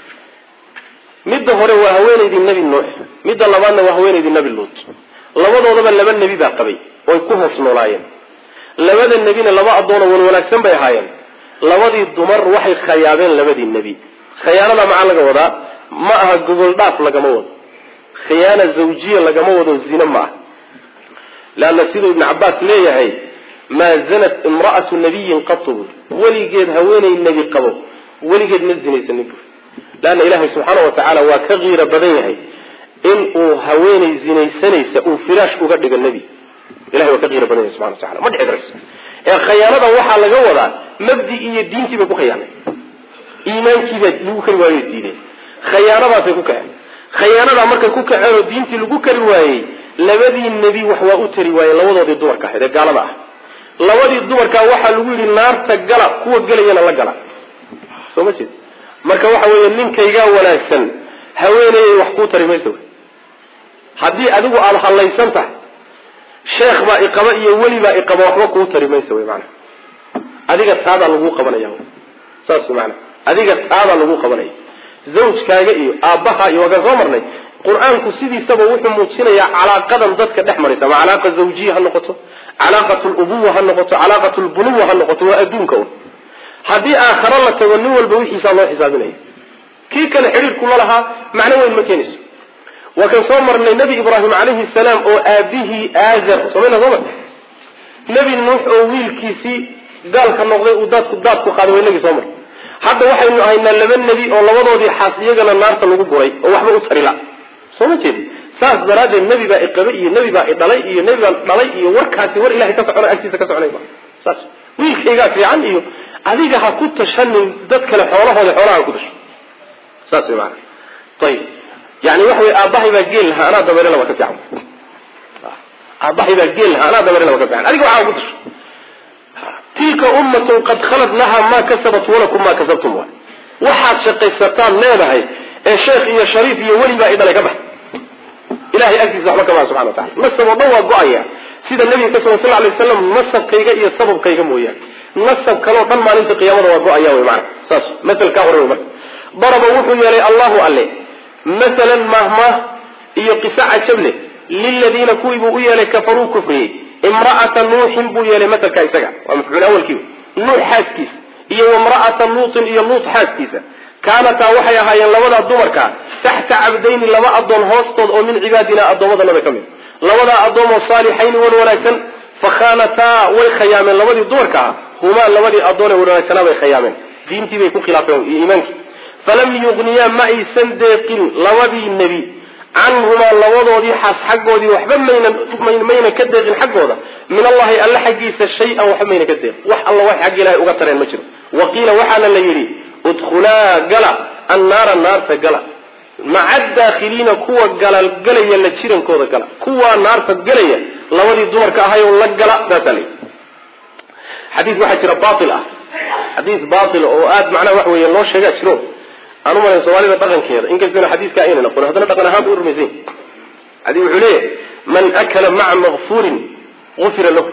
مد هره وهوين يد النبي نوح مد الله وانا وهوين يد النبي لوط لو ضرب لما النبي باقبي ويكون سنولاين لبدا النبي لما أضون ولا كم بيهاين لودي الدمر وحي خيابين لبدي النبي خيانة مع الجوراء معها جوجل داف لجمود خيانة زوجية لجمود الزنا معه لأن سيد ابن عباس ليه هي ما زنت امرأة النبي قط ولي جد هوين النبي قبض ولي جد مزني سنبه لأن إله سبحانه وتعالى وكغير بديه إن هوين زني سني سأو فراش وقدق النبي إله وكغير بديه سبحانه وتعالى ما تدرس الخيانة وحى لجودا مبدئية الدين كيف يكون خيانة إيمان كيف يكون رواية دينه خيانة ما تكون كهنة خيانة مركز كوك عير الدين تلقوك رواية لبدي النبي وحواء رواية لوضع الدور كهذا قال بقى لوضع الدور كوحى لويل النار تقلع قوة قليلا لقلع سو ماشي مركز وحوى النين كيجا ولا سن هوين وحقوط رميسو حدي أدوه على الله يسمته شيخ ما إقامة ولي ما إقامة وحقوط رميسو معنا أديك هذا لوقوق بنا يوم صار معنا أديك هذا لوقوق بنا زوج كاجا إيو أبها إيو وجزامرني القرآن كسيدي سبب وحنا موجسنا يا علاقة ضدك تحمرتها مع علاقة زوجية هالنقطة علاقة الأبوة هالنقطة علاقة البنوة هالنقطة وأدون كون هذه آخر الله تونوا البوي حساب الله حسابنا كي كان حرير كل لها معنى وين مكانس وكان صمر النبي إبراهيم عليه السلام أو أبيه آزر صمينا صمر نبي نوح أو ويل كيسي قال كان نقضي ودات قدات قادوا النبي صمر حتى وحي إنه أن لمن النبي أو لوضع دي حاسية قال النار تلقوا قري أو وحبه أسري لا صمر كده ساس دراد النبي بقى إقبائي النبي بقى إضلائي النبي بقى إضلائي وركاسي ور إلهي تسعون أكتيس كسعون أيضا ساس ويل كيقا في عنه أذيك هكوت شن ذاتك لحوله ولحوله هكوتش ساس معنا طيب يعني وحوي أباحي بقيل لها أنا دبري لما كتعم أباحي بقيل لها أنا دبري لما كتعم أذيك وعاو قدش تلك أمة قد خلت لها ما كسبت ولكم ما كسبتم ولا وحاد شقي السرطان لا بهي الشيخ يا شريف يا ولي بقى إذا لك به إلهي أكتز رحمك الله سبحانه وتعالى نصب الله قاية سيد النبي صلى الله عليه وسلم نصب كيجا إيه السبب كيجا مويا نصب كلام ضم ما ننت قيامه وقاية ومعنى ساس مثل كهر ومر ضرب وحي يلي الله عليه مثلا مهما يقسع شبله للذين كويبوا يلي كفروا كفري امرأة نوح بو يلي مثل كايسجع ومفعول أول كيو نوح حاسكيس هي وامرأة لوط هي لوط حاسكيسة كانت وحيها ينلودا دمركا تحت عبدين لما أضون هوستود أو من عبادنا أضومضا لما كمل لودا أضوم الصالحين والولاكن فخانتا والخيامين لودا دمركا هما لودا أضون والولاكن والخيامين دينتي بيكون خلافهم إيمانك فلم يغنيا معي سندقين لودا النبي عنهما لودا دي حاس حقه دي وحبا مين مين كدغين حقه من الله ألا حقيس الشيء أو حبا مين كدغ وح الله وح حق الله أغترين مجر وقيل وحالا ليلي ادخلا قلا النار النار تقلا مع الداخلين كوا قلا القلية اللي تشيرن كودا قلا كوا النار تقلية لودي الدمر كأهي والله قلا ذات لي حديث واحد شرا باطل اه حديث باطل وآد معنا وحوي الله شيء شروع أنا ما نسوالي بطغن كير إن كنت حديث كائنا نقول هذا نطغن هذا ورمزين حديث عليه من أكل مع مغفور غفر له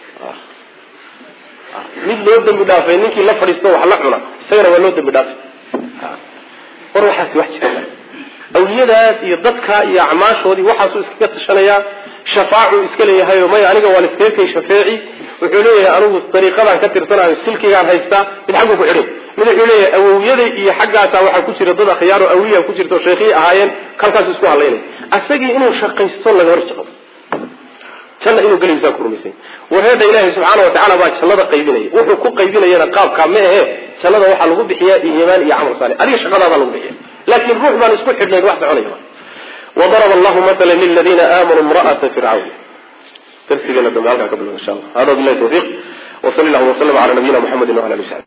mid loo dambi dhaafay ninkii la fariisto wax la cuna sayra waa loo dambi dhaafay waxa si wax jira awliyadaas iyo dadka iyo acmaashoodii waxa soo iska tashanaya shafaacu iska leeyahay oo may aniga waan isteekay shafaaci wuxuu leeyahay anigu dariiqadan ka tirsanayo silkigaan haysta mid xaq ku xidhay mid wuxuu leeyahay awliyada iyo xaqaasa waxa ku jira dad khiyaar oo awliya ku jirto sheekhi ahaayeen kalkaas isku haleynay asagii inuu shaqaysto laga horjaqo tan inuu galiisa ku rumaysan وهذا إلهي سبحانه وتعالى باك شلده قيبينه وحو كو قيبينه ينا قاب كامه شلده وحا لغو بحياء إيمان إيا عمل صالح أليه شغل هذا لغو بحياء لكن روح ما نسكو حبنا يواحد عليه وضرب الله مثلا للذين آمنوا امرأة فرعون ترسي لنا دمالك قبل إن شاء الله هذا بالله توفيق وصلى الله وسلم على نبينا محمد وعلى آله وسلم